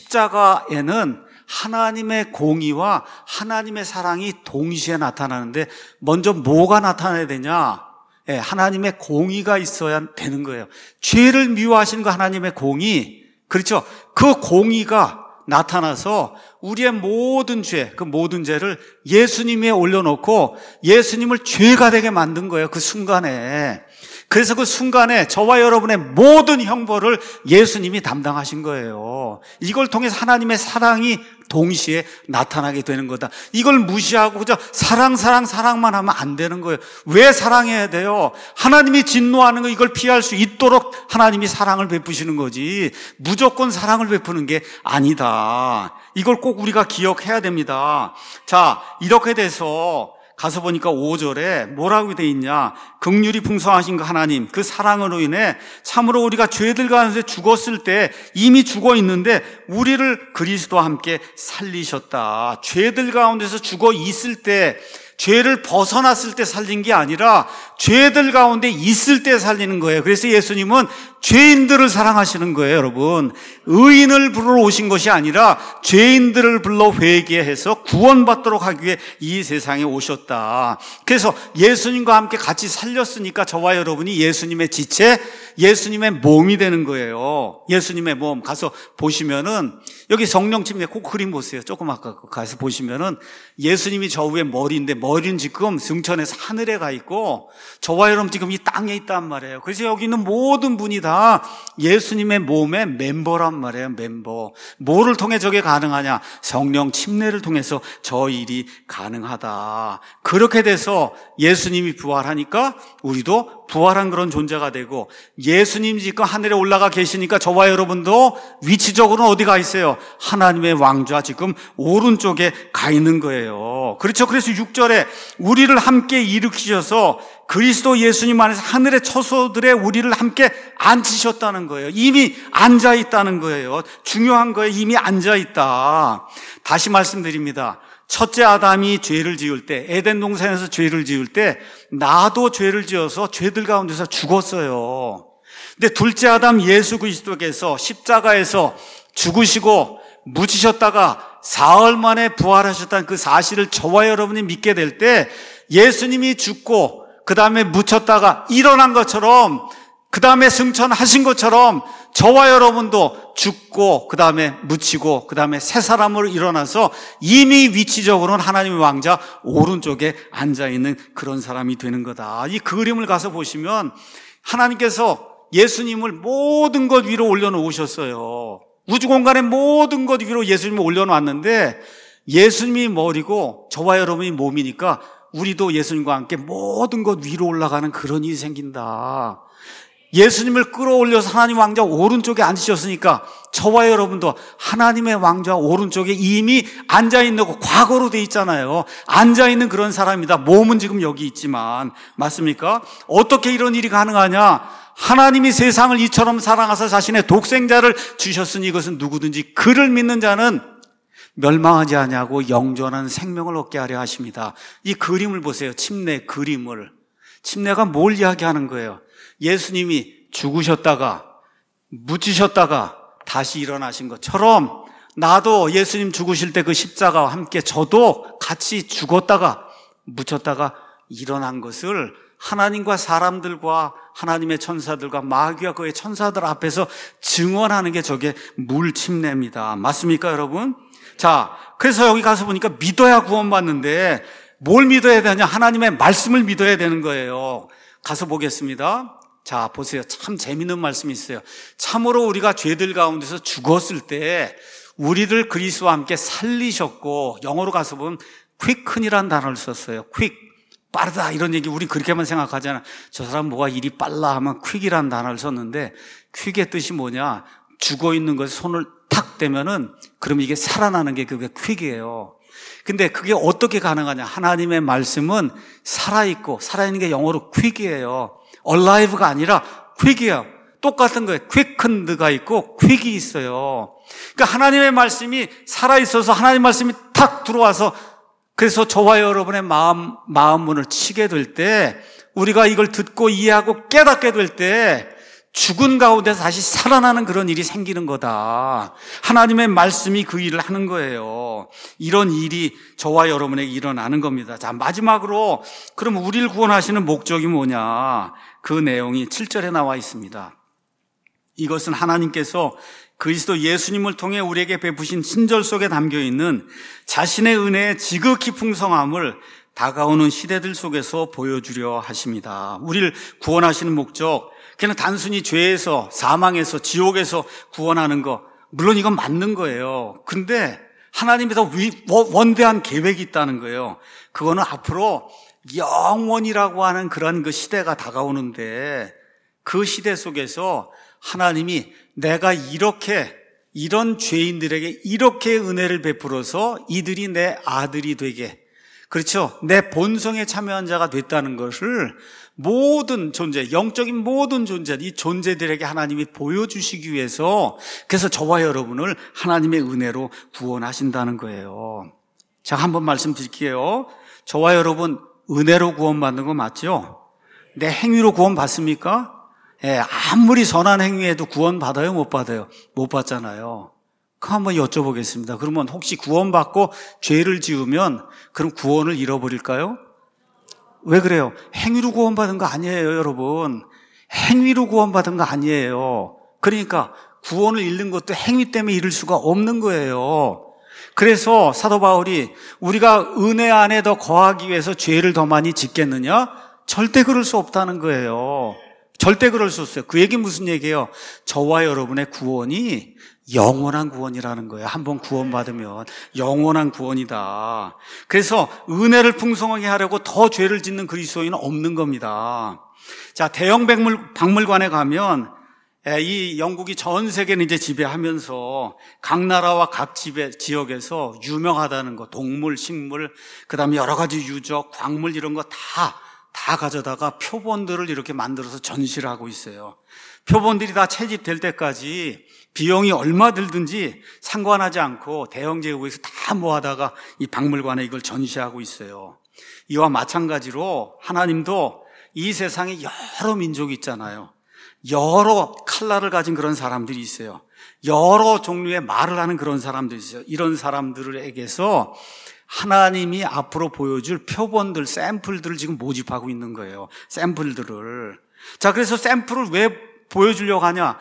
십자가에는 하나님의 공의와 하나님의 사랑이 동시에 나타나는데, 먼저 뭐가 나타나야 되냐? 예, 하나님의 공의가 있어야 되는 거예요. 죄를 미워하시는 거 하나님의 공의, 그렇죠? 그 공의가 나타나서 우리의 모든 죄, 그 모든 죄를 예수님에 올려놓고 예수님을 죄가 되게 만든 거예요. 그 순간에. 그래서 그 순간에 저와 여러분의 모든 형벌을 예수님이 담당하신 거예요. 이걸 통해서 하나님의 사랑이 동시에 나타나게 되는 거다. 이걸 무시하고 그저 사랑 사랑 사랑만 하면 안 되는 거예요. 왜 사랑해야 돼요? 하나님이 진노하는 거, 이걸 피할 수 있도록 하나님이 사랑을 베푸시는 거지, 무조건 사랑을 베푸는 게 아니다. 이걸 꼭 우리가 기억해야 됩니다. 자, 이렇게 돼서 가서 보니까 오 절에 뭐라고 돼 있냐? 긍휼이 풍성하신 그 하나님, 그 사랑으로 인해 참으로 우리가 죄들 가운데 죽었을 때, 이미 죽어 있는데 우리를 그리스도와 함께 살리셨다. 죄들 가운데서 죽어 있을 때, 죄를 벗어났을 때 살린 게 아니라 죄들 가운데 있을 때 살리는 거예요. 그래서 예수님은 죄인들을 사랑하시는 거예요, 여러분. 의인을 부르러 오신 것이 아니라 죄인들을 불러 회개해서 구원받도록 하기 위해 이 세상에 오셨다. 그래서 예수님과 함께 같이 살렸으니까 저와 여러분이 예수님의 지체, 예수님의 몸이 되는 거예요. 예수님의 몸. 가서 보시면은 여기 성령 침례 꼭 그림 보세요. 조금 아까 가서 보시면은 예수님이 저 위에 머리인데, 머리는 지금 승천해서 하늘에 가 있고 저와 여러분 지금 이 땅에 있단 말이에요. 그래서 여기 있는 모든 분이 다 예수님의 몸의 멤버란 말이에요. 멤버. 뭐를 통해 저게 가능하냐? 성령 침례를 통해서 저 일이 가능하다. 그렇게 돼서 예수님이 부활하니까 우리도 부활한 그런 존재가 되고, 예수님 지금 하늘에 올라가 계시니까 저와 여러분도 위치적으로는 어디 가 있어요? 하나님의 왕좌 지금 오른쪽에 가 있는 거예요. 그렇죠? 그래서 육 절에 우리를 함께 일으키셔서 그리스도 예수님 안에서 하늘의 처소들에 우리를 함께 앉히셨다는 거예요. 이미 앉아 있다는 거예요. 중요한 거예요. 이미 앉아 있다. 다시 말씀드립니다. 첫째 아담이 죄를 지을 때, 에덴 동산에서 죄를 지을 때 나도 죄를 지어서 죄들 가운데서 죽었어요. 근데 둘째 아담 예수 그리스도께서 십자가에서 죽으시고 묻히셨다가 사흘 만에 부활하셨다는 그 사실을 저와 여러분이 믿게 될 때, 예수님이 죽고 그 다음에 묻혔다가 일어난 것처럼, 그 다음에 승천하신 것처럼 저와 여러분도 죽고 그 다음에 묻히고 그 다음에 새 사람으로 일어나서 이미 위치적으로는 하나님의 왕자 오른쪽에 앉아있는 그런 사람이 되는 거다. 이 그림을 가서 보시면 하나님께서 예수님을 모든 것 위로 올려놓으셨어요. 우주 공간의 모든 것 위로 예수님을 올려놓았는데 예수님이 머리고 저와 여러분이 몸이니까 우리도 예수님과 함께 모든 것 위로 올라가는 그런 일이 생긴다. 예수님을 끌어올려서 하나님 왕좌 오른쪽에 앉으셨으니까 저와 여러분도 하나님의 왕좌 오른쪽에 이미 앉아있는 거 과거로 돼 있잖아요. 앉아있는 그런 사람이다. 몸은 지금 여기 있지만. 맞습니까? 어떻게 이런 일이 가능하냐? 하나님이 세상을 이처럼 사랑하사 자신의 독생자를 주셨으니 이것은 누구든지 그를 믿는 자는 멸망하지 아니하고 영존한 생명을 얻게 하려 하십니다. 이 그림을 보세요. 침례 그림을. 침례가 뭘 이야기하는 거예요? 예수님이 죽으셨다가 묻히셨다가 다시 일어나신 것처럼 나도 예수님 죽으실 때 그 십자가와 함께 저도 같이 죽었다가 묻혔다가 일어난 것을 하나님과 사람들과 하나님의 천사들과 마귀와 그의 천사들 앞에서 증언하는 게 저게 물침례입니다. 맞습니까, 여러분? 자, 그래서 여기 가서 보니까 믿어야 구원받는데 뭘 믿어야 되냐? 하나님의 말씀을 믿어야 되는 거예요. 가서 보겠습니다. 자, 보세요. 참 재밌는 말씀이 있어요. 참으로 우리가 죄들 가운데서 죽었을 때 우리를 그리스도와 함께 살리셨고, 영어로 가서 보면 quicken이라는 단어를 썼어요. quick, 빠르다 이런 얘기 우리 그렇게만 생각하잖아. 저 사람 뭐가 일이 빨라 하면 quick이라는 단어를 썼는데 quick의 뜻이 뭐냐? 죽어있는 것에 손을 탁 대면은 그럼 이게 살아나는 게 그게 quick이에요. 근데 그게 어떻게 가능하냐? 하나님의 말씀은 살아있고 살아있는 게 영어로 quick이에요. alive가 아니라 quick이에요. 똑같은 거예요. quickened가 있고 quick이 있어요. 그러니까 하나님의 말씀이 살아있어서 하나님의 말씀이 탁 들어와서 그래서 저와 여러분의 마음, 마음 문을 치게 될 때 우리가 이걸 듣고 이해하고 깨닫게 될 때 죽은 가운데서 다시 살아나는 그런 일이 생기는 거다. 하나님의 말씀이 그 일을 하는 거예요. 이런 일이 저와 여러분에게 일어나는 겁니다. 자, 마지막으로 그럼 우리를 구원하시는 목적이 뭐냐? 그 내용이 칠 절에 나와 있습니다. 이것은 하나님께서 그리스도 예수님을 통해 우리에게 베푸신 친절 속에 담겨있는 자신의 은혜의 지극히 풍성함을 다가오는 시대들 속에서 보여주려 하십니다. 우리를 구원하시는 목적, 그냥 단순히 죄에서, 사망에서, 지옥에서 구원하는 거, 물론 이건 맞는 거예요. 근데 하나님이 더 원대한 계획이 있다는 거예요. 그거는 앞으로 영원이라고 하는 그런 그 시대가 다가오는데 그 시대 속에서 하나님이 내가 이렇게 이런 죄인들에게 이렇게 은혜를 베풀어서 이들이 내 아들이 되게, 그렇죠, 내 본성에 참여한 자가 됐다는 것을 모든 존재, 영적인 모든 존재, 이 존재들에게 하나님이 보여주시기 위해서 그래서 저와 여러분을 하나님의 은혜로 구원하신다는 거예요. 자, 한번 말씀드릴게요. 저와 여러분 은혜로 구원받는 거 맞죠? 내 행위로 구원받습니까? 예, 아무리 선한 행위해도 구원받아요? 못 받아요? 못 받잖아요. 그럼 한번 여쭤보겠습니다. 그러면 혹시 구원받고 죄를 지으면 그럼 구원을 잃어버릴까요? 왜 그래요? 행위로 구원받은 거 아니에요, 여러분. 행위로 구원받은 거 아니에요. 그러니까 구원을 잃는 것도 행위 때문에 잃을 수가 없는 거예요. 그래서 사도 바울이 우리가 은혜 안에 더 거하기 위해서 죄를 더 많이 짓겠느냐? 절대 그럴 수 없다는 거예요. 절대 그럴 수 없어요. 그 얘기 무슨 얘기예요? 저와 여러분의 구원이 영원한 구원이라는 거예요. 한번 구원받으면 영원한 구원이다. 그래서 은혜를 풍성하게 하려고 더 죄를 짓는 그리스도인은 없는 겁니다. 자, 대형 박물, 박물관에 가면 이 영국이 전 세계를 이제 지배하면서 각 나라와 각 지배, 지역에서 유명하다는 거, 동물, 식물, 그 다음에 여러 가지 유적, 광물 이런 거 다 다 가져다가 표본들을 이렇게 만들어서 전시를 하고 있어요. 표본들이 다 채집될 때까지 비용이 얼마 들든지 상관하지 않고 대형 제국에서 다 모아다가 이 박물관에 이걸 전시하고 있어요. 이와 마찬가지로 하나님도 이 세상에 여러 민족이 있잖아요. 여러 칼라를 가진 그런 사람들이 있어요. 여러 종류의 말을 하는 그런 사람들이 있어요. 이런 사람들에게서 하나님이 앞으로 보여줄 표본들, 샘플들을 지금 모집하고 있는 거예요. 샘플들을. 자, 그래서 샘플을 왜 보여주려고 하냐?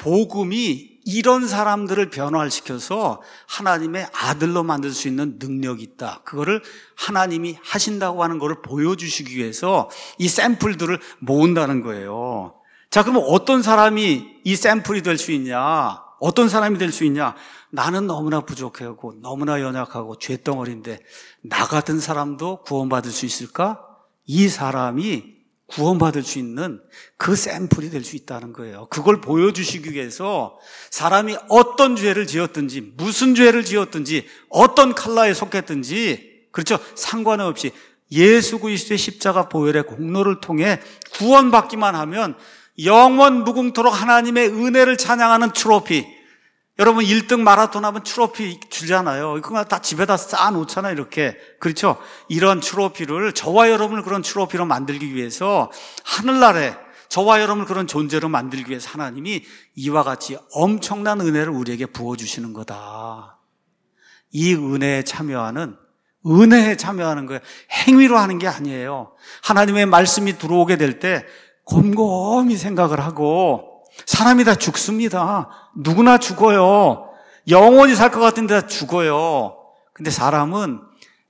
복음이 이런 사람들을 변화시켜서 하나님의 아들로 만들 수 있는 능력이 있다. 그거를 하나님이 하신다고 하는 것을 보여주시기 위해서 이 샘플들을 모은다는 거예요. 자, 그러면 어떤 사람이 이 샘플이 될 수 있냐? 어떤 사람이 될 수 있냐? 나는 너무나 부족하고 너무나 연약하고 죄덩어리인데 나 같은 사람도 구원받을 수 있을까? 이 사람이 구원받을 수 있는 그 샘플이 될 수 있다는 거예요. 그걸 보여주시기 위해서 사람이 어떤 죄를 지었든지 무슨 죄를 지었든지 어떤 컬러에 속했든지 그렇죠? 상관없이 예수 그리스도의 십자가 보혈의 공로를 통해 구원받기만 하면 영원 무궁토록 하나님의 은혜를 찬양하는 트로피. 여러분 일 등 마라톤 하면 트로피 주잖아요. 그거 다 집에다 쌓아놓잖아요. 이렇게. 그렇죠? 이런 트로피를 저와 여러분을 그런 트로피로 만들기 위해서 하늘나라에 저와 여러분을 그런 존재로 만들기 위해서 하나님이 이와 같이 엄청난 은혜를 우리에게 부어주시는 거다. 이 은혜에 참여하는 은혜에 참여하는 거예요. 행위로 하는 게 아니에요. 하나님의 말씀이 들어오게 될 때 곰곰이 생각을 하고 사람이 다 죽습니다. 누구나 죽어요. 영원히 살 것 같은데 다 죽어요. 근데 사람은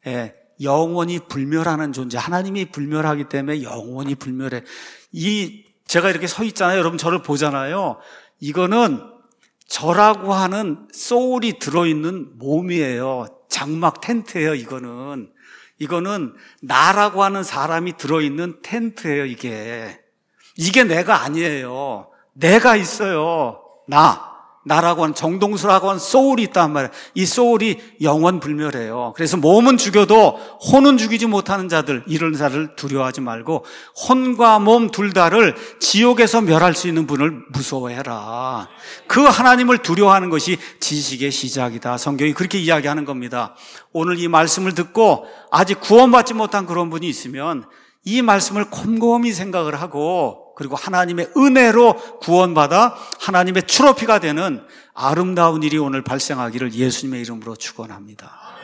영원히 불멸하는 존재, 하나님이 불멸하기 때문에 영원히 불멸해. 이 제가 이렇게 서 있잖아요. 여러분 저를 보잖아요. 이거는 저라고 하는 소울이 들어있는 몸이에요. 장막 텐트예요. 이거는 이거는 나라고 하는 사람이 들어있는 텐트예요. 이게 이게 내가 아니에요. 내가 있어요. 나 나라고 하는 정동수라고 하는 소울이 있단 말이에요. 이 소울이 영원 불멸해요. 그래서 몸은 죽여도 혼은 죽이지 못하는 자들, 이런 자를 두려워하지 말고 혼과 몸 둘 다를 지옥에서 멸할 수 있는 분을 무서워해라. 그 하나님을 두려워하는 것이 지식의 시작이다. 성경이 그렇게 이야기하는 겁니다. 오늘 이 말씀을 듣고 아직 구원받지 못한 그런 분이 있으면 이 말씀을 곰곰이 생각을 하고 그리고 하나님의 은혜로 구원받아 하나님의 트로피가 되는 아름다운 일이 오늘 발생하기를 예수님의 이름으로 축원합니다.